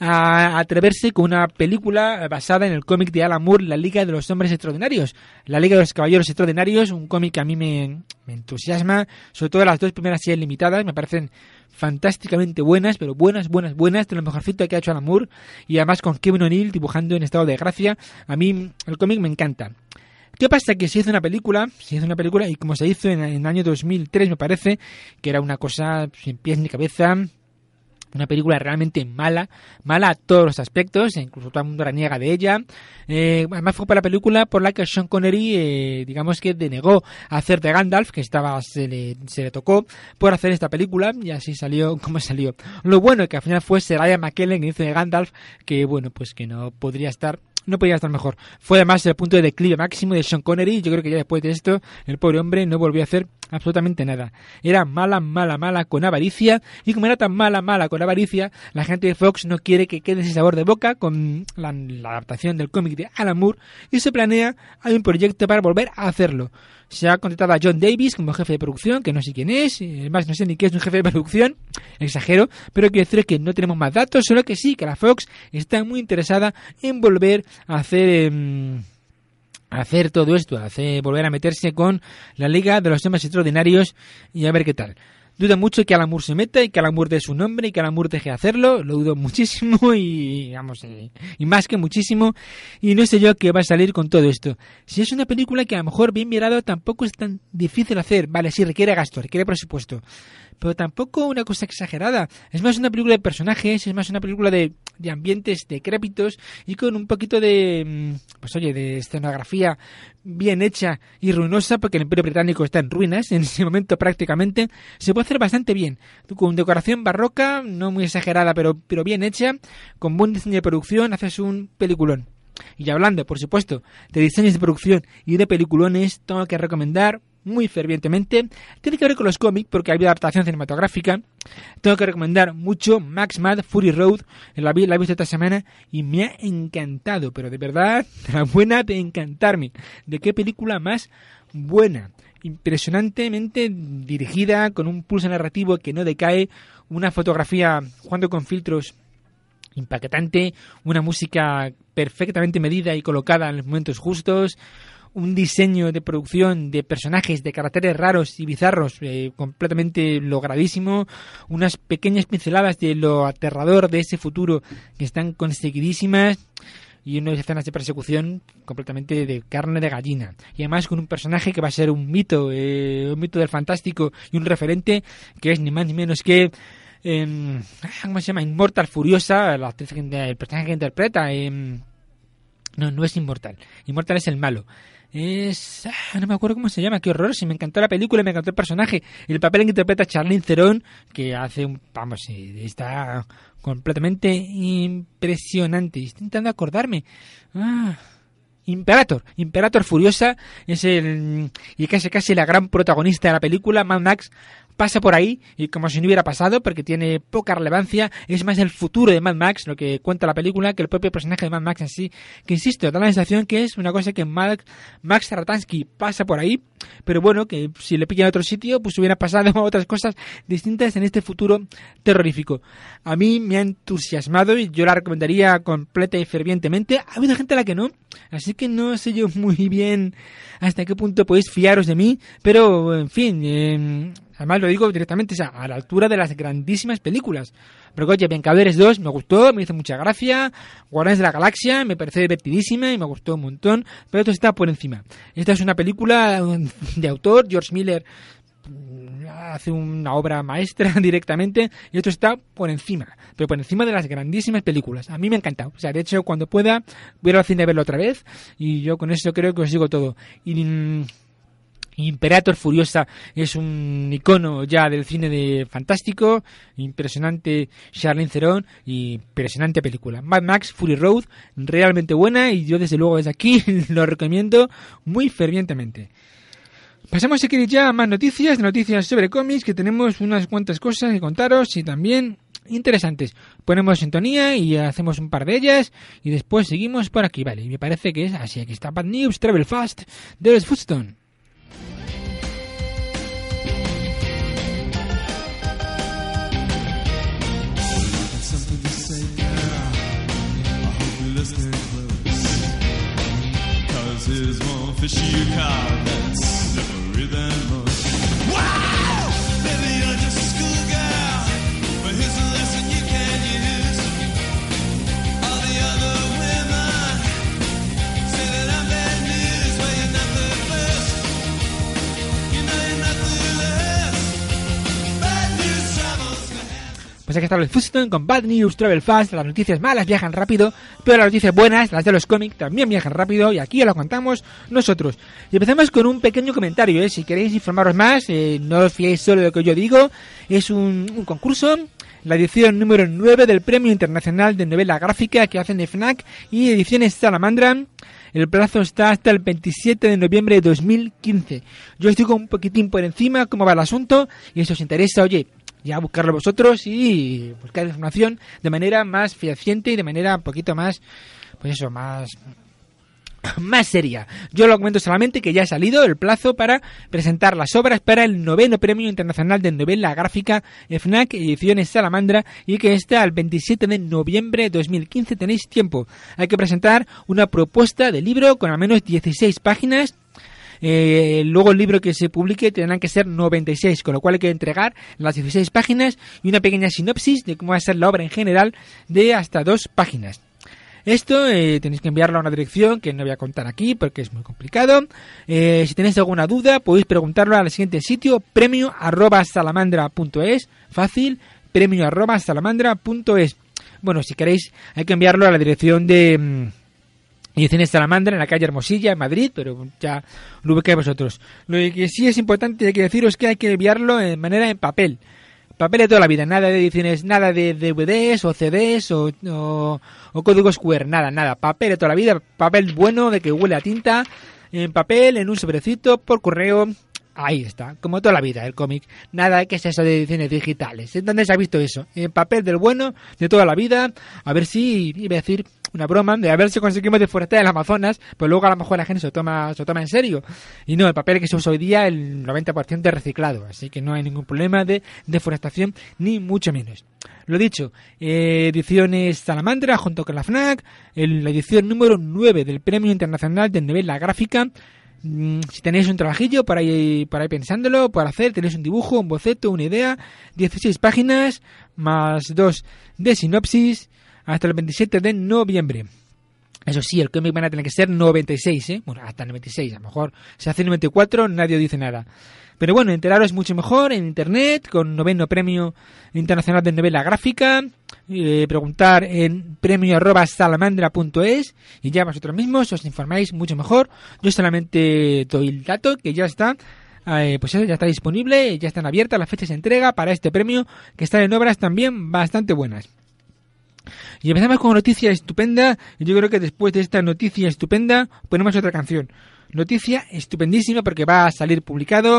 a atreverse con una película basada en el cómic de Alan Moore, La Liga de los Hombres Extraordinarios. La Liga de los Caballeros Extraordinarios, un cómic que a mí me, me entusiasma. Sobre todo las dos primeras series limitadas, me parecen fantásticamente buenas, pero buenas, buenas, buenas, de lo mejorcito que ha hecho Alan Moore. Y además con Kevin O'Neill dibujando en estado de gracia. A mí el cómic me encanta. ¿Qué pasa? Que se hizo una película, se hizo una película y como se hizo en, en el año dos mil tres, me parece, que era una cosa sin pies ni cabeza, una película realmente mala, mala a todos los aspectos, incluso todo el mundo reniega de ella. Eh, además fue para la película por la que Sean Connery, eh, digamos que denegó a hacer de Gandalf, que estaba se le, se le tocó por hacer esta película, y así salió como salió. Lo bueno es que al final fue Sir Ian McKellen que hizo de Gandalf, que bueno, pues que no podría estar No podía estar mejor. Fue además el punto de declive máximo de Sean Connery. Yo creo que ya después de esto, el pobre hombre no volvió a hacer absolutamente nada. Era mala, mala, mala con avaricia. Y como era tan mala, mala con avaricia, la gente de Fox no quiere que quede ese sabor de boca con la, la adaptación del cómic de Alan Moore. Y se planea, hay un proyecto para volver a hacerlo. Se ha contratado a John Davis como jefe de producción, que no sé quién es, además no sé ni qué es un jefe de producción, exagero, pero quiero decir que no tenemos más datos, solo que sí, que la Fox está muy interesada en volver a hacer, eh, a hacer todo esto, a hacer, volver a meterse con la Liga de los Hombres Extraordinarios y a ver qué tal. Dudo mucho que Alan Moore se meta y que Alan Moore dé su nombre y que Alan Moore deje de hacerlo. Lo dudo muchísimo y, vamos, eh, y más que muchísimo. Y no sé yo qué va a salir con todo esto. Si es una película que a lo mejor bien mirado tampoco es tan difícil hacer. Vale, sí, requiere gasto, requiere presupuesto. Pero tampoco una cosa exagerada. Es más una película de personajes, es más una película de, de ambientes decrépitos y con un poquito de, pues oye, de escenografía bien hecha y ruinosa, porque el Imperio Británico está en ruinas en ese momento prácticamente. Se puede hacer bastante bien, con decoración barroca, no muy exagerada, pero, pero bien hecha, con buen diseño de producción, haces un peliculón. Y hablando, por supuesto, de diseños de producción y de peliculones, tengo que recomendar muy fervientemente, tiene que ver con los cómics porque ha habido adaptación cinematográfica. Tengo que recomendar mucho Max Mad Fury Road, la vi, la he visto esta semana y me ha encantado, pero de verdad, de la buena de encantarme. ¿De qué película más buena? Impresionantemente dirigida, con un pulso narrativo que no decae, una fotografía jugando con filtros impactante, una música perfectamente medida y colocada en los momentos justos, un diseño de producción de personajes de caracteres raros y bizarros eh, completamente logradísimo, unas pequeñas pinceladas de lo aterrador de ese futuro que están conseguidísimas, y unas escenas de persecución completamente de carne de gallina. Y además con un personaje que va a ser un mito, eh, un mito del fantástico y un referente, que es ni más ni menos que eh, ¿cómo se llama? Immortal Furiosa, la actriz, el personaje que interpreta. Eh, no, no es Immortal. Immortal es el malo. Es... Ah, no me acuerdo cómo se llama, qué horror. Si me encantó la película, me encantó el personaje. El papel en que interpreta Charlize Theron, que hace un... Vamos, está completamente impresionante. Estoy intentando acordarme. Ah... Imperator, Imperator Furiosa es el y casi casi la gran protagonista de la película. Mad Max pasa por ahí y como si no hubiera pasado, porque tiene poca relevancia. Es más el futuro de Mad Max lo que cuenta la película que el propio personaje de Mad Max en sí, que insisto, da la sensación que es una cosa que Max, Max Ratansky pasa por ahí, pero bueno, que si le pillan a otro sitio pues hubiera pasado otras cosas distintas en este futuro terrorífico. A mí me ha entusiasmado y yo la recomendaría completa y fervientemente. Ha habido gente a la que no, así que no sé yo muy bien hasta qué punto podéis fiaros de mí, pero en fin, eh, además lo digo directamente, o sea, a la altura de las grandísimas películas. Pero oye, Vengadores dos me gustó, me hizo mucha gracia, Guardianes de la Galaxia me parece divertidísima y me gustó un montón, pero esto está por encima. Esta es una película de autor, George Miller hace una obra maestra directamente y esto está por encima, pero por encima de las grandísimas películas. A mí me ha encantado, o sea, de hecho cuando pueda voy a ir al cine a verlo otra vez y yo con eso creo que os digo todo. Y Imperator Furiosa es un icono ya del cine de fantástico, impresionante Charlize Theron y impresionante película. Mad Max Fury Road, realmente buena y yo desde luego desde aquí lo recomiendo muy fervientemente. Pasamos si queréis ya a más noticias, noticias sobre cómics, que tenemos unas cuantas cosas que contaros y también interesantes. Ponemos sintonía y hacemos un par de ellas y después seguimos por aquí, vale, y me parece que es así. Aquí está Bad News, Travel Fast, de los Footstone. There's one fishy cow that's slippery than most. Wow! Maybe you're just a schoolgirl, but here's a lesson you can use. All the other women say that I'm bad news. Well, you're not the first. You know you're not the last. Bad news travels fast. Pues aquí está el Footstone con Bad News, Travel Fast. Las noticias malas viajan rápido, pero las noticias buenas, las de los cómics, también viajan rápido y aquí os lo contamos nosotros. Y empezamos con un pequeño comentario, ¿eh? Si queréis informaros más, eh, no os fiéis solo de lo que yo digo. Es un, un concurso, la edición número nueve del Premio Internacional de Novela Gráfica que hacen de F N A C y Ediciones Salamandra. El plazo está hasta el veintisiete de noviembre de dos mil quince. Yo os digo un poquitín por encima cómo va el asunto y si os interesa, oye, ya buscarlo vosotros y buscar información de manera más fehaciente y de manera un poquito más, pues eso, más más seria. Yo lo comento solamente que ya ha salido el plazo para presentar las obras para el noveno Premio Internacional de Novela Gráfica F N A C Ediciones Salamandra y que está el veintisiete de noviembre de dos mil quince. Tenéis tiempo. Hay que presentar una propuesta de libro con al menos dieciséis páginas. Eh, luego el libro que se publique tendrán que ser noventa y seis, con lo cual hay que entregar las dieciséis páginas y una pequeña sinopsis de cómo va a ser la obra en general de hasta dos páginas. Esto eh, tenéis que enviarlo a una dirección que no voy a contar aquí porque es muy complicado. Eh, si tenéis alguna duda podéis preguntarlo al siguiente sitio, premio arroba salamandra punto es, fácil, premio arroba salamandra punto es. Bueno, si queréis hay que enviarlo a la dirección de mmm, Ediciones Salamandra en la calle Hermosilla, en Madrid, pero ya lo ubicáis vosotros. Lo que sí es importante hay que deciros es que hay que enviarlo de manera en papel. Papel de toda la vida, nada de ediciones, nada de D V Ds o C Ds o, o, o códigos Q R, nada, nada. Papel de toda la vida, papel bueno de que huele a tinta, en papel, en un sobrecito, por correo. Ahí está, como toda la vida, el cómic. Nada que es eso de ediciones digitales. ¿Dónde se ha visto eso? En papel del bueno, de toda la vida. A ver si, iba a decir una broma, de a ver si conseguimos deforestar el Amazonas, pero luego a lo mejor la gente se lo toma, se lo toma en serio. Y no, el papel que se usa hoy día, el noventa por ciento es reciclado. Así que no hay ningún problema de deforestación, ni mucho menos. Lo dicho, eh, Ediciones Salamandra junto con la F N A C, en la edición número nueve del Premio Internacional de Novela Gráfica Mm, si tenéis un trabajillo para ir, para ir pensándolo, para hacer, tenéis un dibujo, un boceto, una idea, dieciséis páginas, más dos de sinopsis, hasta el veintisiete de noviembre. Eso sí, el cómic van a tener que ser noventa y seis, ¿eh? Bueno, hasta noventa y seis, a lo mejor se hace noventa y cuatro, nadie dice nada. Pero bueno, enteraros mucho mejor en internet, con noveno premio internacional de novela gráfica, eh, preguntar en premio arroba salamandra punto es y ya vosotros mismos os informáis mucho mejor. Yo solamente doy el dato que ya está, eh, pues eso ya está disponible, ya están abiertas las fechas de entrega para este premio, que están en obras también bastante buenas. Y empezamos con una noticia estupenda, y yo creo que después de esta noticia estupenda ponemos otra canción. Noticia estupendísima porque va a salir publicado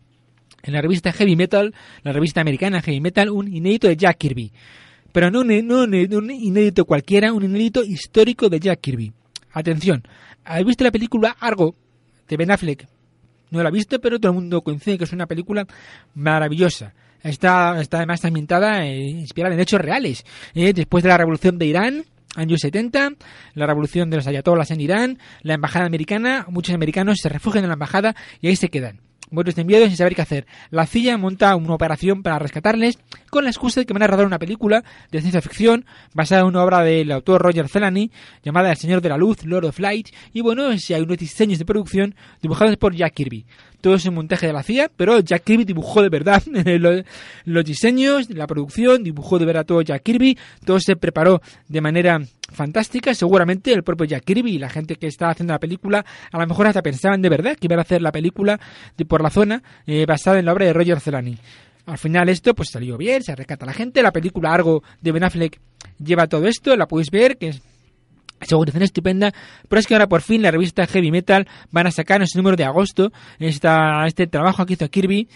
en la revista Heavy Metal, la revista americana Heavy Metal, un inédito de Jack Kirby. Pero no un, no un inédito cualquiera, un inédito histórico de Jack Kirby. Atención, ¿habéis visto la película Argo de Ben Affleck? No la he visto, pero todo el mundo coincide que es una película maravillosa. Está, está además ambientada, eh, inspirada en hechos reales. Eh, después de la revolución de Irán, años setenta, la revolución de los ayatolás en Irán, la embajada americana, muchos americanos se refugian en la embajada y ahí se quedan. Muertos de miedo sin saber qué hacer. La C I A monta una operación para rescatarles con la excusa de que van a rodar una película de ciencia ficción basada en una obra del autor Roger Zelazny llamada El Señor de la Luz, Lord of Light, y bueno, si hay unos diseños de producción dibujados por Jack Kirby. Todo es un montaje de la C I A, pero Jack Kirby dibujó de verdad los, los diseños, la producción, dibujó de verdad todo Jack Kirby, todo se preparó de manera fantástica. Seguramente el propio Jack Kirby y la gente que estaba haciendo la película a lo mejor hasta pensaban de verdad que iban a hacer la película de, por la zona eh, basada en la obra de Roger Zelazny. Al final esto pues salió bien, se rescata a la gente. La película Argo de Ben Affleck lleva todo esto, la podéis ver, que es seguración estupenda, pero es que ahora por fin la revista Heavy Metal van a sacar en su número de agosto esta, este trabajo que hizo Kirby,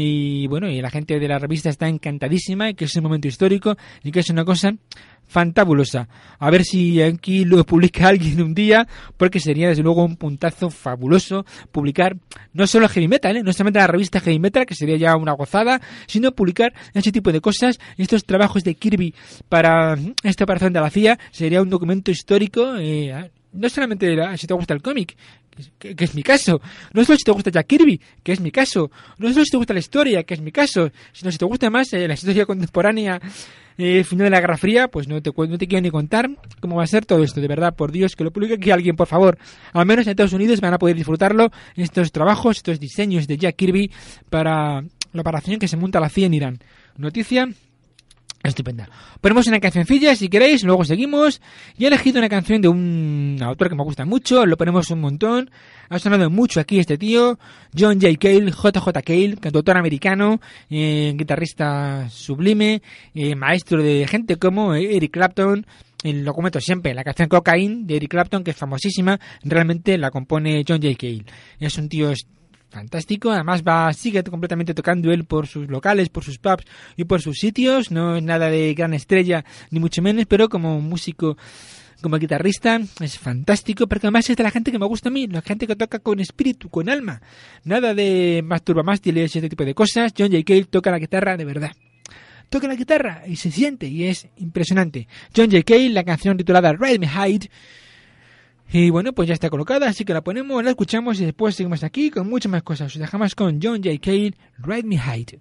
y bueno, y la gente de la revista está encantadísima, y que es un momento histórico y que es una cosa fantabulosa. A ver si aquí lo publica alguien un día, porque sería desde luego un puntazo fabuloso publicar no solo Heavy Metal, ¿eh? no solamente la revista Heavy Metal, que sería ya una gozada, sino publicar ese tipo de cosas, estos trabajos de Kirby para esta operación de la C I A. Sería un documento histórico, eh, no solamente de la, si te gusta el cómic, que, que es mi caso, no solo si te gusta Jack Kirby, que es mi caso, no solo si te gusta la historia, que es mi caso, sino si te gusta más eh, la historia contemporánea, eh, final de la Guerra Fría, pues no te, no te quiero ni contar cómo va a ser todo esto. De verdad, por Dios, que lo publique aquí alguien, por favor. Al menos en Estados Unidos van a poder disfrutarlo, estos trabajos, estos diseños de Jack Kirby para la operación que se monta la C I A en Irán. Noticia estupenda. Ponemos una cancioncilla si queréis, luego seguimos. Y he elegido una canción de un autor que me gusta mucho, lo ponemos un montón. Ha sonado mucho aquí este tío, John J. Cale, J J. Cale, cantautor americano, eh, guitarrista sublime, eh, maestro de gente como Eric Clapton. Eh, lo comento siempre, la canción Cocaine de Eric Clapton, que es famosísima, realmente la compone John J. Cale. Es un tío fantástico, además va sigue completamente tocando él por sus locales, por sus pubs y por sus sitios. No es nada de gran estrella ni mucho menos, pero como músico, como guitarrista es fantástico, porque además es de la gente que me gusta a mí, la gente que toca con espíritu, con alma, nada de masturbamástiles y ese tipo de cosas. John J. Cale toca la guitarra de verdad, toca la guitarra y se siente, y es impresionante. John J. Cale, la canción titulada Ride Me Hide. Y bueno, pues ya está colocada, así que la ponemos, la escuchamos y después seguimos aquí con muchas más cosas. Os dejamos con John J. Cale, Ride Me Hide.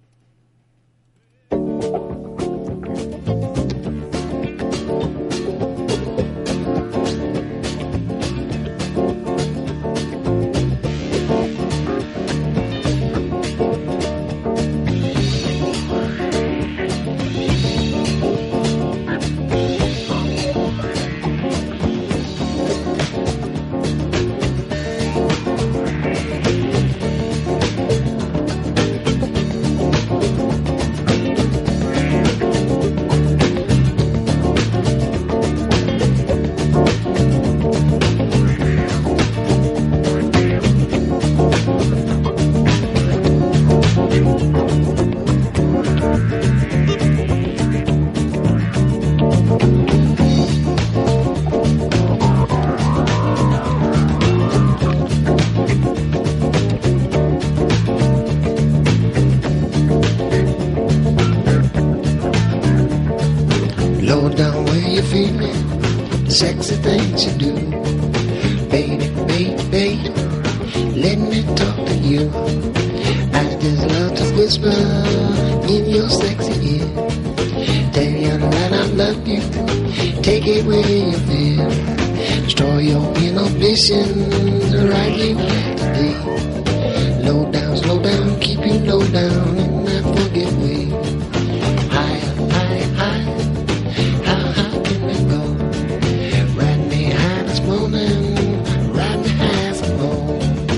Sexy things you do, baby, baby, baby. Let me talk to you. I just love to whisper in your sexy ear. Tell you that I love you. Take it where you feel. Destroy your inhibitions right here to be. Low down, slow down, keep you low down in that forget way. Higher, higher, higher. How high can we go? Ride me high this morning. Ride me high some more.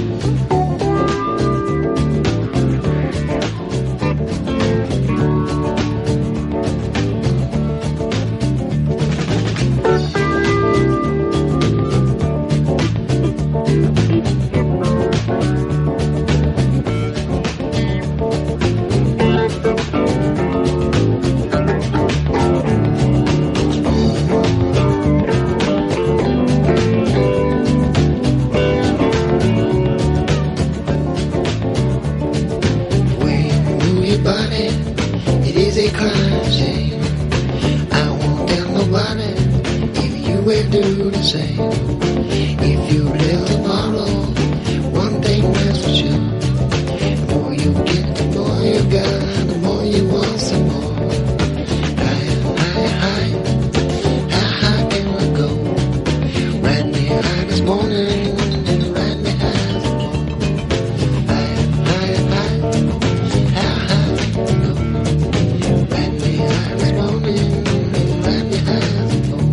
Do the same. If you live tomorrow, one thing that's for sure. The more you get, the more you got, the more you want some more. Higher, higher, higher. How high can we go? Ride me high this morning and ride me high some more. Higher, higher, higher. How high can we go? Ride me high this morning and ride me high some more.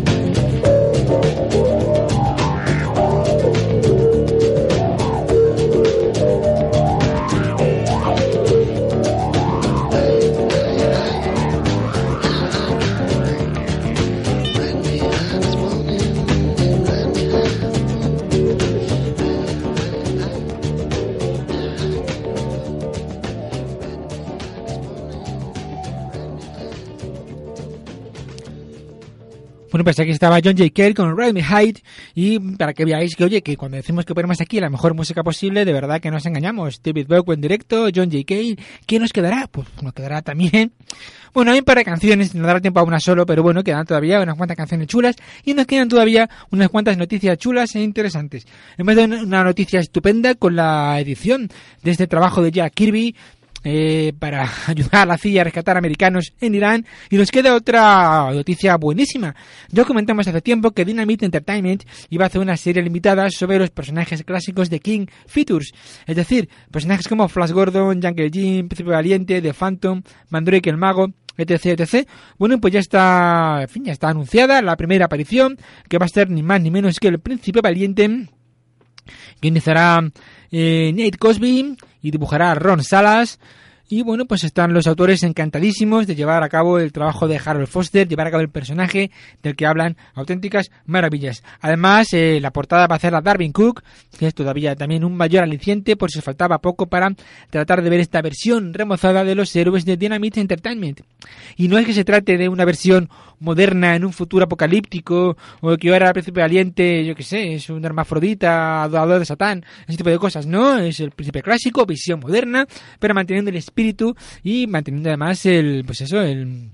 Bueno, pues aquí estaba John J. Cale con Ride Me High, y para que veáis que, oye, que cuando decimos que ponemos aquí la mejor música posible, de verdad que nos engañamos. David Bowie en directo, John J. Cale, ¿qué nos quedará? Pues nos quedará también... Bueno, hay un par de canciones, no dará tiempo a una solo, pero bueno, quedan todavía unas cuantas canciones chulas y nos quedan todavía unas cuantas noticias chulas e interesantes. Hemos dado una noticia estupenda con la edición de este trabajo de Jack Kirby, Eh, para ayudar a la C I A a rescatar americanos en Irán, y nos queda otra noticia buenísima. Ya comentamos hace tiempo que Dynamite Entertainment iba a hacer una serie limitada sobre los personajes clásicos de King Features, es decir, personajes como Flash Gordon, Jungle Jim, Príncipe Valiente, The Phantom, Mandrake el Mago, etc, etcétera. Bueno, pues ya está, en fin, ya está anunciada la primera aparición, que va a ser ni más ni menos que el Príncipe Valiente, que iniciará eh, Nate Cosby y dibujará Ron Salas. Y bueno, pues están los autores encantadísimos de llevar a cabo el trabajo de Harold Foster, llevar a cabo el personaje del que hablan auténticas maravillas. Además, eh, la portada va a hacer a Darwin Cook, que es todavía también un mayor aliciente por si os faltaba poco para tratar de ver esta versión remozada de los héroes de Dynamite Entertainment. Y no es que se trate de una versión moderna en un futuro apocalíptico, o que ahora el Príncipe Valiente, yo que sé, es un hermafrodita, adorador de Satán, ese tipo de cosas. No, es el príncipe clásico, visión moderna, pero manteniendo el espíritu y manteniendo además el, pues eso, el...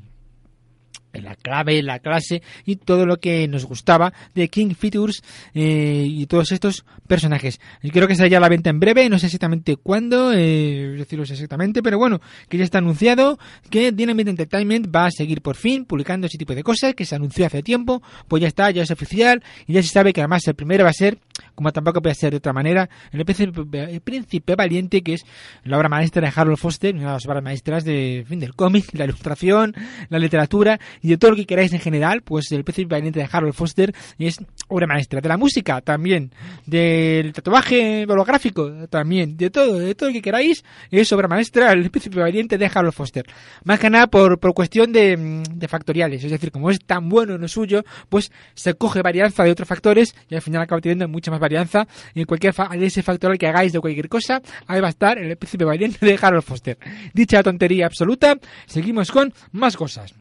la clave, la clase y todo lo que nos gustaba de King Features eh, y todos estos personajes. Y creo que saldrá a la venta en breve, no sé exactamente cuándo, eh, deciros exactamente, pero bueno, que ya está anunciado que Dynamite Entertainment va a seguir por fin publicando ese tipo de cosas que se anunció hace tiempo. Pues ya está, ya es oficial y ya se sabe que además el primero va a ser, como tampoco puede ser de otra manera, el Príncipe, el Príncipe Valiente, que es la obra maestra de Harold Foster, una de las obras maestras de, en fin, del cómic, la ilustración, la literatura y de todo lo que queráis en general. Pues el Príncipe Valiente de Harold Foster es obra maestra de la música también, del tatuaje holográfico también, de todo, de todo lo que queráis es obra maestra el Príncipe Valiente de Harold Foster. Más que nada por, por cuestión de, de factoriales, es decir, como es tan bueno en lo suyo, pues se coge varianza de otros factores y al final acaba teniendo mucha más varianza. En cualquier fa- de ese factorial que hagáis de cualquier cosa, ahí va a estar el Príncipe Valiente de Harold Foster. Dicha tontería absoluta, seguimos con más cosas.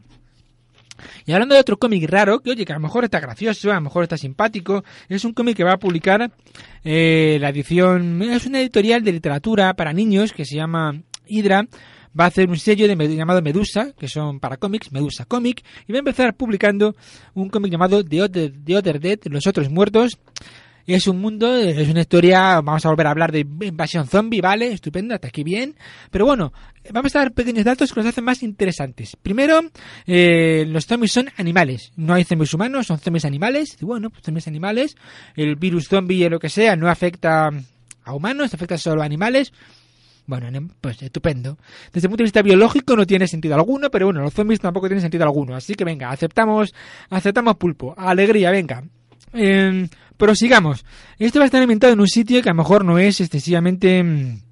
Y hablando de otro cómic raro, que oye, que a lo mejor está gracioso, a lo mejor está simpático, es un cómic que va a publicar eh, la edición, es una editorial de literatura para niños que se llama Hydra. Va a hacer un sello de, llamado Medusa, que son para cómics, Medusa Comic, y va a empezar publicando un cómic llamado The Other, The Other Dead, Los Otros Muertos. Es un mundo, es una historia, vamos a volver a hablar de invasión zombie, ¿vale? Estupendo, hasta aquí bien. Pero bueno, vamos a dar pequeños datos que los hacen más interesantes. Primero, eh, los zombies son animales. No hay zombies humanos, son zombies animales. Y bueno, pues zombies animales. El virus zombie o lo que sea no afecta a humanos, afecta solo a animales. Bueno, pues estupendo. Desde el punto de vista biológico no tiene sentido alguno, pero bueno, los zombies tampoco tienen sentido alguno. Así que venga, aceptamos, aceptamos pulpo. Alegría, venga. Eh, prosigamos. Esto va a estar ambientado en un sitio que a lo mejor no es excesivamente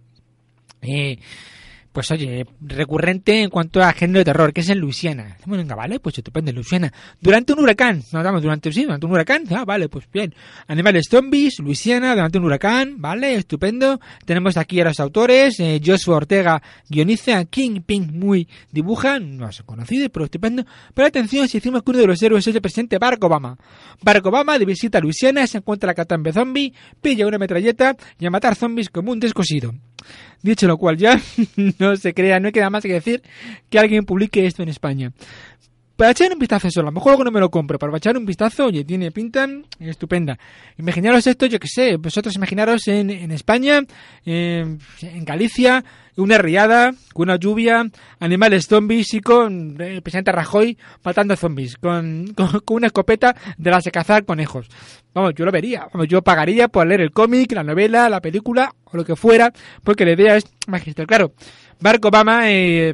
eh, pues oye, recurrente en cuanto a género de terror, que es en Luisiana. Bueno, venga, vale, pues estupendo, en Luisiana. Durante un huracán, no, vamos, durante, sí, durante un huracán, ah, vale, pues bien. Animales zombies, Luisiana, durante un huracán, vale, estupendo. Tenemos aquí a los autores, eh, Joshua Ortega guioniza, King Ping Muy dibuja, no es conocido, pero estupendo. Pero atención, si decimos que uno de los héroes es el presidente Barack Obama. Barack Obama de visita a Luisiana, se encuentra la catambe zombie, pilla una metralleta y a matar zombies como un descosido. Dicho lo cual ya, no se crea, no queda más que decir que alguien publique esto en España. Para echar un vistazo solo, a lo mejor luego no me lo compro, pero para echar un vistazo, oye, tiene pinta estupenda. Imaginaros esto, yo que sé, vosotros imaginaros en, en España, eh, en Galicia, una riada, con una lluvia, animales zombies y con el presidente Rajoy matando zombies, con, con, con una escopeta de las de cazar conejos. Vamos, yo lo vería, vamos, yo pagaría por leer el cómic, la novela, la película o lo que fuera, porque la idea es magistral. Claro, Barack Obama... Eh,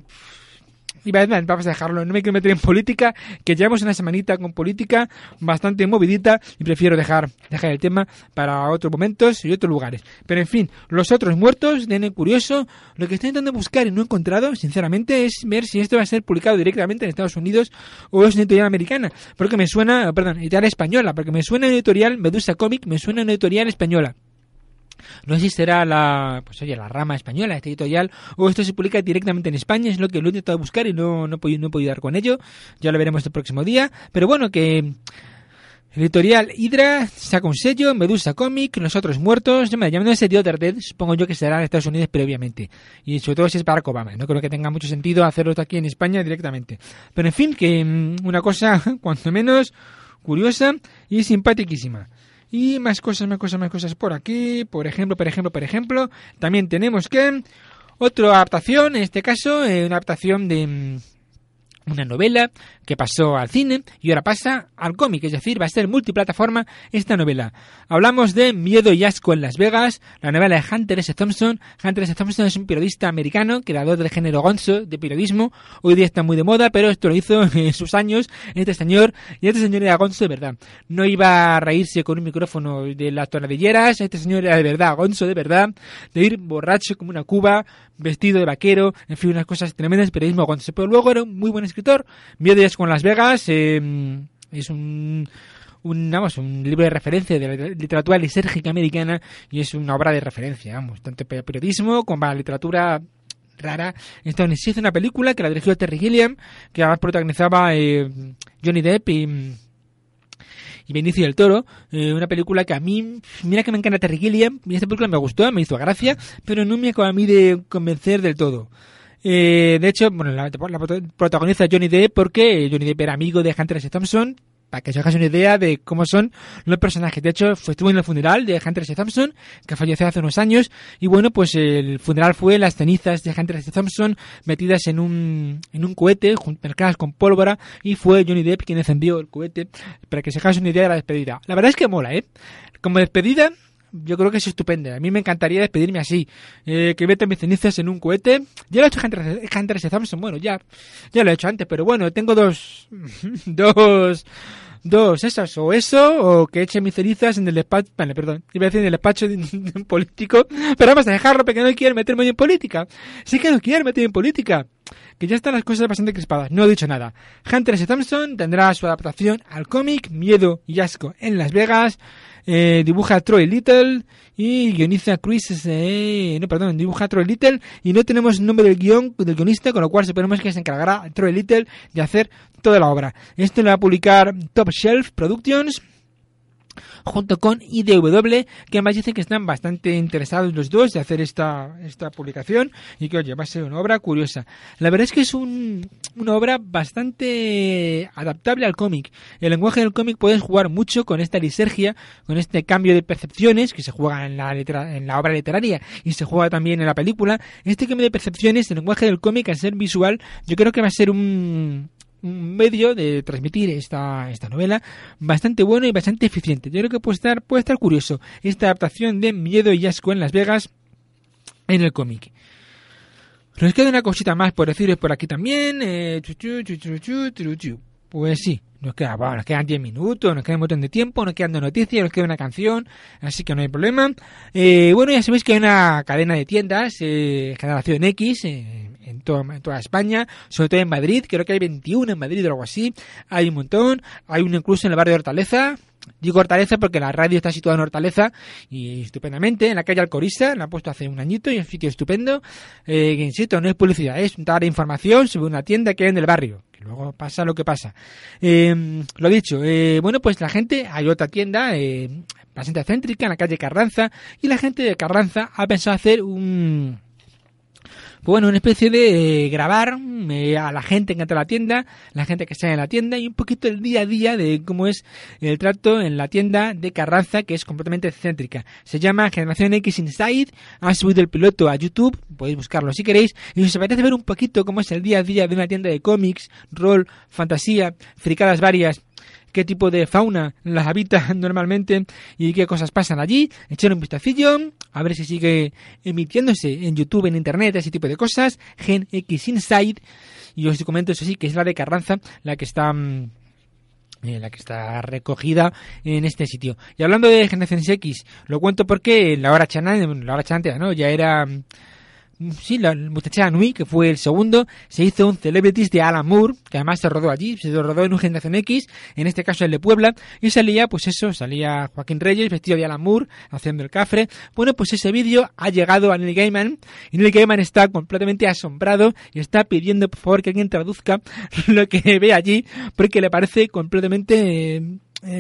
Y vamos a dejarlo, no me quiero meter en política, que llevamos una semanita con política bastante movidita y prefiero dejar dejar el tema para otros momentos y otros lugares. Pero en fin, los otros muertos, de N curioso, lo que estoy intentando buscar y no he encontrado, sinceramente, es ver si esto va a ser publicado directamente en Estados Unidos o es una editorial americana, porque me suena, perdón, editorial española, porque me suena una editorial, Medusa Comic, me suena una editorial española. No sé si será la, pues oye, la rama española, este editorial, o esto se publica directamente en España, es lo que lo he intentado buscar y no, no, he podido, no he podido dar con ello, ya lo veremos el próximo día, pero bueno, que el editorial Hydra saca un sello, Medusa Comic, Los Otros Muertos, llamándose The Other Dead, supongo yo que será en Estados Unidos previamente, y sobre todo si es Barack Obama, no creo que tenga mucho sentido hacerlo aquí en España directamente, pero en fin, que una cosa, cuanto menos, curiosa y simpaticísima. Y más cosas, más cosas, más cosas por aquí. Por ejemplo, por ejemplo, por ejemplo. También tenemos que... Otra adaptación, en este caso, eh, una adaptación de... una novela que pasó al cine y ahora pasa al cómic, es decir, va a ser multiplataforma esta novela. Hablamos de Miedo y Asco en Las Vegas, la novela de Hunter S. Thompson. Hunter S. Thompson es un periodista americano, creador del género gonzo de periodismo. Hoy día está muy de moda, pero esto lo hizo en sus años este señor, y este señor era gonzo de verdad. No iba a reírse con un micrófono de las tonadilleras, este señor era de verdad, gonzo de verdad, de ir borracho como una cuba, vestido de vaquero, en fin, unas cosas tremendas, periodismo gonzo. Pero luego era un muy buen escritor. Miedo y Asco en Las Vegas eh, es un, un, vamos, un libro de referencia de la literatura lisérgica americana y es una obra de referencia, vamos, tanto para periodismo como para literatura rara. Entonces se hizo una película que la dirigió Terry Gilliam, que además protagonizaba eh, Johnny Depp y... y Benicio del Toro, eh, una película que a mí, mira que me encanta Terry Gilliam, y esta película me gustó, me hizo gracia, pero no me acaba a mí de convencer del todo. Eh, de hecho, bueno, la, la protagoniza Johnny Depp porque Johnny Depp era amigo de Hunter S. Thompson, para que os hagáis una idea de coma son los personajes. De hecho, fue, estuvo en el funeral de Hunter S. Thompson, que falleció hace unos años, y bueno, pues el funeral fue las cenizas de Hunter S. Thompson metidas en un en un cohete, mezcladas con pólvora, y fue Johnny Depp quien encendió el cohete, para que os hagáis una idea de la despedida. La verdad es que mola, ¿eh? Como despedida... yo creo que es estupenda. A mí me encantaría despedirme así. Eh, que meta mis cenizas en un cohete. Ya lo ha hecho Hunter, Hunter S. Thompson. Bueno, ya, ya lo he hecho antes. Pero bueno, tengo dos... dos... Dos, esas, o eso, o que eche mis cenizas en el despacho, vale, perdón, iba a decir en el despacho de, de un político, pero vamos a dejarlo porque no quiero meterme en política. Sí que no quiero meterme en política, que ya están las cosas bastante crispadas, no he dicho nada. Hunter S. Thompson tendrá su adaptación al cómic, Miedo y Asco en Las Vegas, eh, dibuja a Troy Little y guioniza Chris, eh, no, perdón, dibuja a Troy Little y no tenemos nombre del guion, del guionista, con lo cual suponemos que se encargará Troy Little de hacer toda la obra. Esto lo va a publicar Top Shelf Productions. junto con I D W, que además dicen que están bastante interesados los dos de hacer esta, esta publicación y que, oye, va a ser una obra curiosa. La verdad es que es un, una obra bastante adaptable al cómic. El lenguaje del cómic puedes jugar mucho con esta lisergia, con este cambio de percepciones que se juega en la, litera, en la obra literaria y se juega también en la película. Este cambio de percepciones, el lenguaje del cómic, al ser visual, yo creo que va a ser un... un medio de transmitir esta, esta novela bastante bueno y bastante eficiente. Yo creo que puede estar, puede estar curioso esta adaptación de Miedo y Asco en Las Vegas en el cómic. Nos queda una cosita más por deciros por aquí también. Eh, chu, chu, chu, chu, chu, chu. Pues sí, nos, queda, bueno, nos quedan diez minutos, nos queda un montón de tiempo, nos quedan dos noticias, nos queda una canción, así que no hay problema. Eh, bueno, ya sabéis que hay una cadena de tiendas, eh, Generación X, eh, en, to- en toda España, sobre todo en Madrid, creo que hay veintiuno en Madrid o algo así, hay un montón, hay uno incluso en el barrio de Hortaleza. Digo Hortaleza porque la radio está situada en Hortaleza y estupendamente, en la calle Alcorisa, la han puesto hace un añito y es un sitio estupendo. Eh, que insisto, no es publicidad, es dar información sobre una tienda que hay en el barrio, que luego pasa lo que pasa. Eh, lo dicho, eh, bueno, pues la gente, hay otra tienda eh, bastante céntrica en la calle Carranza y la gente de Carranza ha pensado hacer un... Pues bueno, una especie de eh, grabar eh, a la gente que entra a la tienda, la gente que sale en la tienda y un poquito el día a día de cómo es el trato en la tienda de Carranza, que es completamente céntrica. Se llama Generación X Inside, han subido el piloto a YouTube, podéis buscarlo si queréis, y si os apetece ver un poquito cómo es el día a día de una tienda de cómics, rol, fantasía, fricadas varias, qué tipo de fauna las habita normalmente y qué cosas pasan allí, echar un vistacillo, a ver si sigue emitiéndose en YouTube, en Internet, ese tipo de cosas, Gen X Inside, y os comento eso sí, que es la de Carranza, la que está... Eh, la que está recogida en este sitio. Y hablando de Generación X, lo cuento porque la hora chanante, la hora chanante, ¿no? Ya era... Sí, la muchacha Nui, que fue el segundo, se hizo un Celebrities de Alan Moore, que además se rodó allí, se rodó en un Generación X, en este caso el de Puebla, y salía, pues eso, salía Joaquín Reyes vestido de Alan Moore, haciendo el cafre. Bueno, pues ese vídeo ha llegado a Neil Gaiman, y Neil Gaiman está completamente asombrado, y está pidiendo, por favor, que alguien traduzca lo que ve allí, porque le parece completamente... Eh,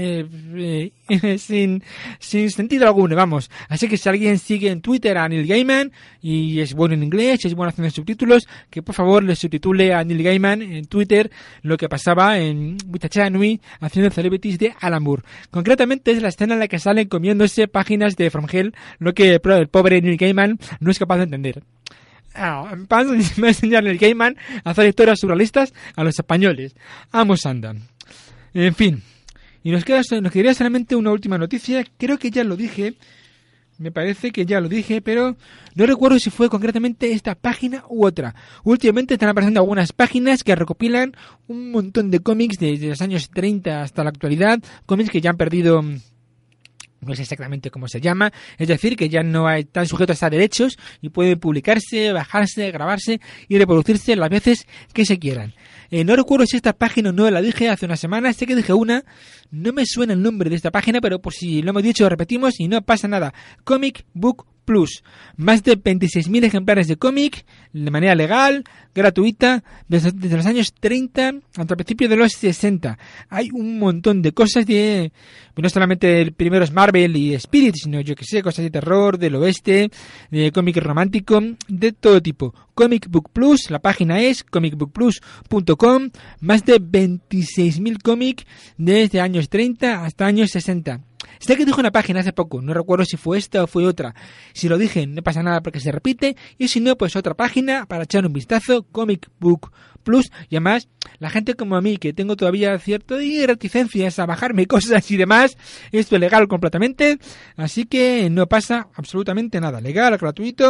Eh, eh, sin, sin sentido alguno, vamos. Así que si alguien sigue en Twitter a Neil Gaiman y es bueno en inglés, es bueno haciendo subtítulos, que por favor le subtitule a Neil Gaiman en Twitter lo que pasaba en Muchacha Nui haciendo Celebrities de Alan Moore. Concretamente es la escena en la que salen comiéndose páginas de From Hell, lo que el pobre Neil Gaiman no es capaz de entender. Ah, va a enseñar Neil Gaiman a hacer historias surrealistas a los españoles. Vamos, andan. En fin. Y nos queda, nos quedaría solamente una última noticia. Creo que ya lo dije. Me parece que ya lo dije, pero no recuerdo si fue concretamente esta página u otra. Últimamente están apareciendo algunas páginas que recopilan un montón de cómics desde los años treinta hasta la actualidad. Cómics que ya han perdido... no sé exactamente cómo se llama, es decir, que ya no están sujetos a derechos y pueden publicarse, bajarse, grabarse y reproducirse las veces que se quieran. Eh, no recuerdo si esta página no la dije hace una semana, sé que dije una, no me suena el nombre de esta página, pero por si lo hemos dicho, lo repetimos y no pasa nada. Comic Book Plus, más de veintiséis mil ejemplares de cómic, de manera legal, gratuita, desde, desde los años treinta hasta el principio de los sesenta. Hay un montón de cosas de, no solamente el primero es Marvel y Spirit, sino yo que sé, cosas de terror, del oeste, de cómic romántico, de todo tipo. Comic Book Plus, la página es comic book plus punto com, más de veintiséis mil cómics desde años treinta hasta años sesenta. Sé que dije una página hace poco, no recuerdo si fue esta o fue otra. Si lo dije, no pasa nada porque se repite. Y si no, pues otra página para echar un vistazo, Comic Book Plus. Y además, la gente como a mí, que tengo todavía cierto reticencias a bajarme cosas y demás, esto es legal completamente. Así que no pasa absolutamente nada. Legal, gratuito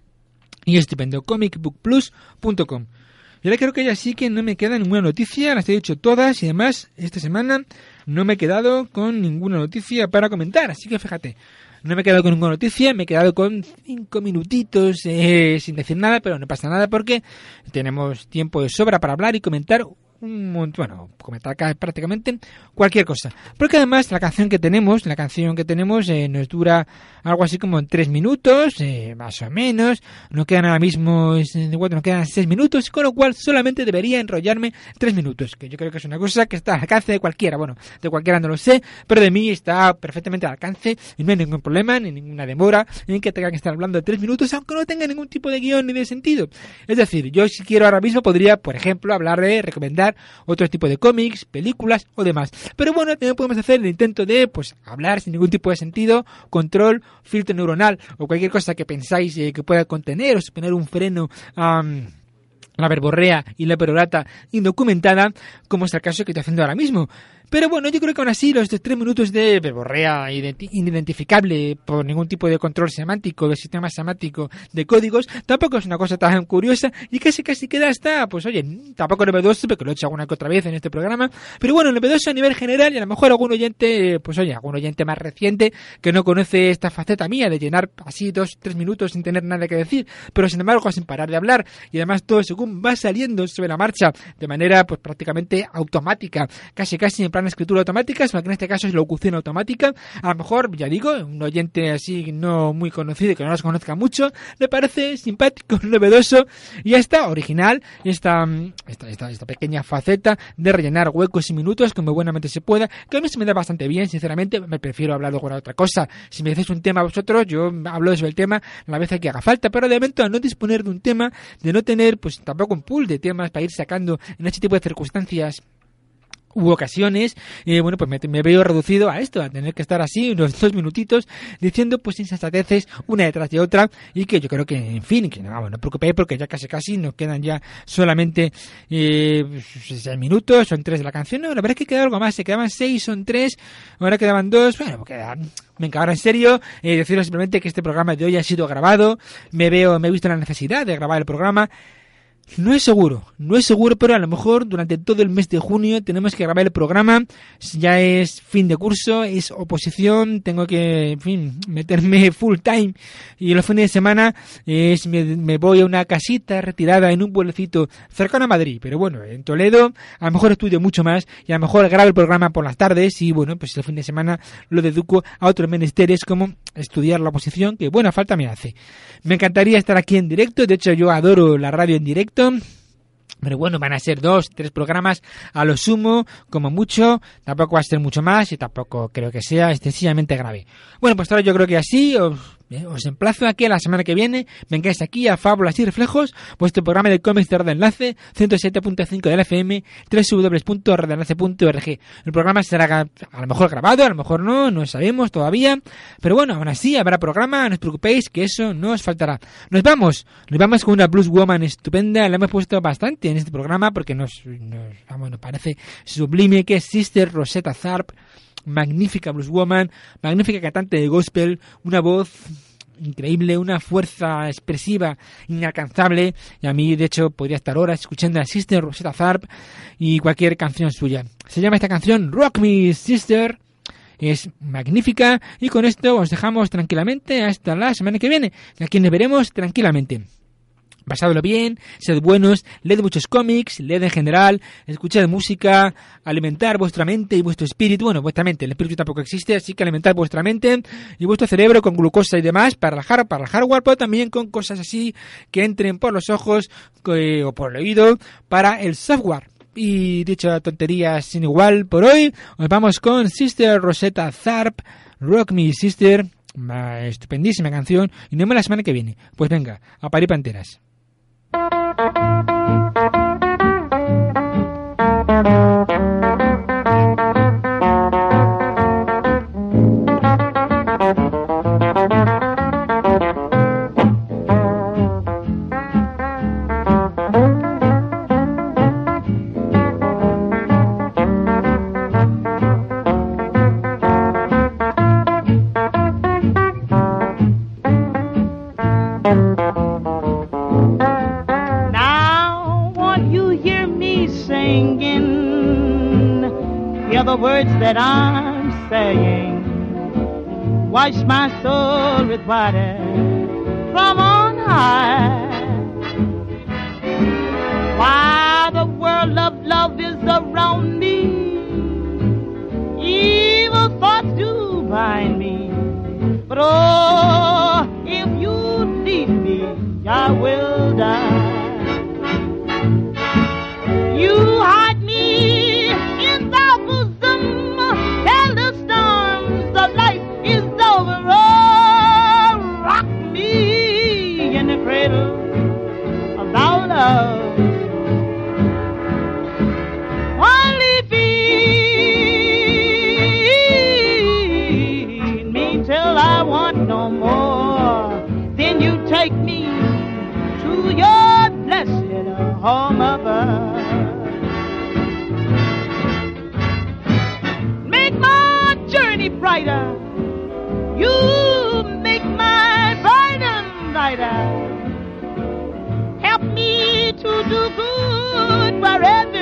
y estupendo. comic book plus punto com. Y ahora creo que ya sí que no me queda ninguna noticia, las he dicho todas y además esta semana no me he quedado con ninguna noticia para comentar, así que fíjate, no me he quedado con ninguna noticia, me he quedado con cinco minutitos eh, sin decir nada, pero no pasa nada porque tenemos tiempo de sobra para hablar y comentar un montón, bueno, comentar prácticamente cualquier cosa. Porque además la canción que tenemos, la canción que tenemos eh, nos dura algo así como en tres minutos, eh, más o menos. Nos quedan ahora mismo, bueno, nos quedan seis minutos, con lo cual solamente debería enrollarme tres minutos, que yo creo que es una cosa que está al alcance de cualquiera. Bueno, de cualquiera no lo sé, pero de mí está perfectamente al alcance y no hay ningún problema, ni ninguna demora en que tenga que estar hablando de tres minutos, aunque no tenga ningún tipo de guión ni de sentido. Es decir, yo si quiero ahora mismo podría, por ejemplo, hablar de recomendar otro tipo de cómics, películas o demás. Pero bueno, también podemos hacer el intento de pues hablar sin ningún tipo de sentido, control, filtro neuronal o cualquier cosa que pensáis eh, que pueda contener o poner un freno a... Um, la verborrea y la perorata indocumentada, como es el caso que estoy haciendo ahora mismo. Pero bueno, yo creo que aún así los tres minutos de verborrea inidentificable por ningún tipo de control semántico, de sistema semántico, de códigos, tampoco es una cosa tan curiosa y casi casi queda hasta, pues oye, tampoco novedoso, porque lo he hecho alguna que otra vez en este programa, pero bueno, novedoso a nivel general y a lo mejor algún oyente, pues oye, algún oyente más reciente que no conoce esta faceta mía de llenar así dos, tres minutos sin tener nada que decir, pero sin embargo sin parar de hablar y además todo según va saliendo sobre la marcha de manera pues prácticamente automática, casi casi en plan escritura automática, sino que en este caso es locución automática. A lo mejor, ya digo, un oyente así no muy conocido, que no los conozca mucho, le parece simpático, novedoso y ya está, original, esta, esta, esta, esta pequeña faceta de rellenar huecos y minutos como buenamente se pueda, que a mí se me da bastante bien, sinceramente. Me prefiero hablar de alguna otra cosa. Si me decís un tema a vosotros, yo hablo sobre el tema la vez que haga falta, pero de momento a no disponer de un tema, de no tener pues tampoco un pool de temas para ir sacando en este tipo de circunstancias u ocasiones, eh, bueno, pues me, me veo reducido a esto, a tener que estar así unos dos minutitos diciendo pues insensateces una detrás de otra y que yo creo que, en fin, que no, no os preocupéis porque ya casi casi nos quedan ya solamente eh, seis minutos, son tres de la canción. No, la verdad es que queda algo más, se quedaban seis, son tres, ahora quedaban dos, bueno, pues queda... Venga, ahora en serio, eh, deciros simplemente que este programa de hoy ha sido grabado, me veo, me he visto la necesidad de grabar el programa. No es seguro, no es seguro, pero a lo mejor durante todo el mes de junio tenemos que grabar el programa. Ya es fin de curso, es oposición, tengo que, en fin, meterme full time. Y los fines de semana es, me, me voy a una casita retirada en un pueblecito cercano a Madrid. Pero bueno, en Toledo a lo mejor estudio mucho más y a lo mejor grabo el programa por las tardes y bueno, pues el fin de semana lo dedico a otros menesteres como estudiar la oposición, que buena falta me hace. Me encantaría estar aquí en directo, de hecho yo adoro la radio en directo. Pero bueno, van a ser dos, tres programas a lo sumo, como mucho, tampoco va a ser mucho más y tampoco creo que sea excesivamente grave. Bueno, pues ahora yo creo que así os, os emplazo a que la semana que viene vengáis aquí a Fábulas y Reflejos, vuestro programa de cómics de Red Enlace, ciento siete punto cinco de la F M, doble u doble u doble u punto red enlace punto org. El programa será a lo mejor grabado, a lo mejor no, no sabemos todavía, pero bueno, aún así habrá programa, no os preocupéis que eso no os faltará. Nos vamos, nos vamos con una Blues Woman estupenda, la hemos puesto bastante en este programa porque nos, nos, vamos, nos parece sublime, que es Sister Rosetta Tharpe, magnífica blues woman, magnífica cantante de gospel, una voz increíble, una fuerza expresiva inalcanzable, y a mí de hecho podría estar horas escuchando a Sister Rosetta Tharpe y cualquier canción suya. Se llama esta canción Rock Me Sister, es magnífica y con esto os dejamos tranquilamente hasta la semana que viene, aquí nos veremos tranquilamente. Pasadlo bien, sed buenos, leed muchos cómics, leed en general, escuchad música, alimentar vuestra mente y vuestro espíritu. Bueno, vuestra mente, el espíritu tampoco existe, así que alimentad vuestra mente y vuestro cerebro con glucosa y demás para relajar, para el hardware, pero también con cosas así que entren por los ojos eh, o por el oído para el software. Y dicho tonterías sin igual por hoy, os vamos con Sister Rosetta Tharpe, Rock Me Sister, una estupendísima canción, y nos vemos la semana que viene. Pues venga, a parir panteras. The words that I'm saying, wash my soul with water from on high. Why the world of love is around me, evil thoughts do bind me. But oh, if you leave me, I will die. You hide me in thy bosom, tell the storms of life is over. Oh, rock me in the cradle of thy love. Only feed me till I want no more. Then you take me to your blessed home above. Make my journey brighter. You make my burden lighter. Help me to do good wherever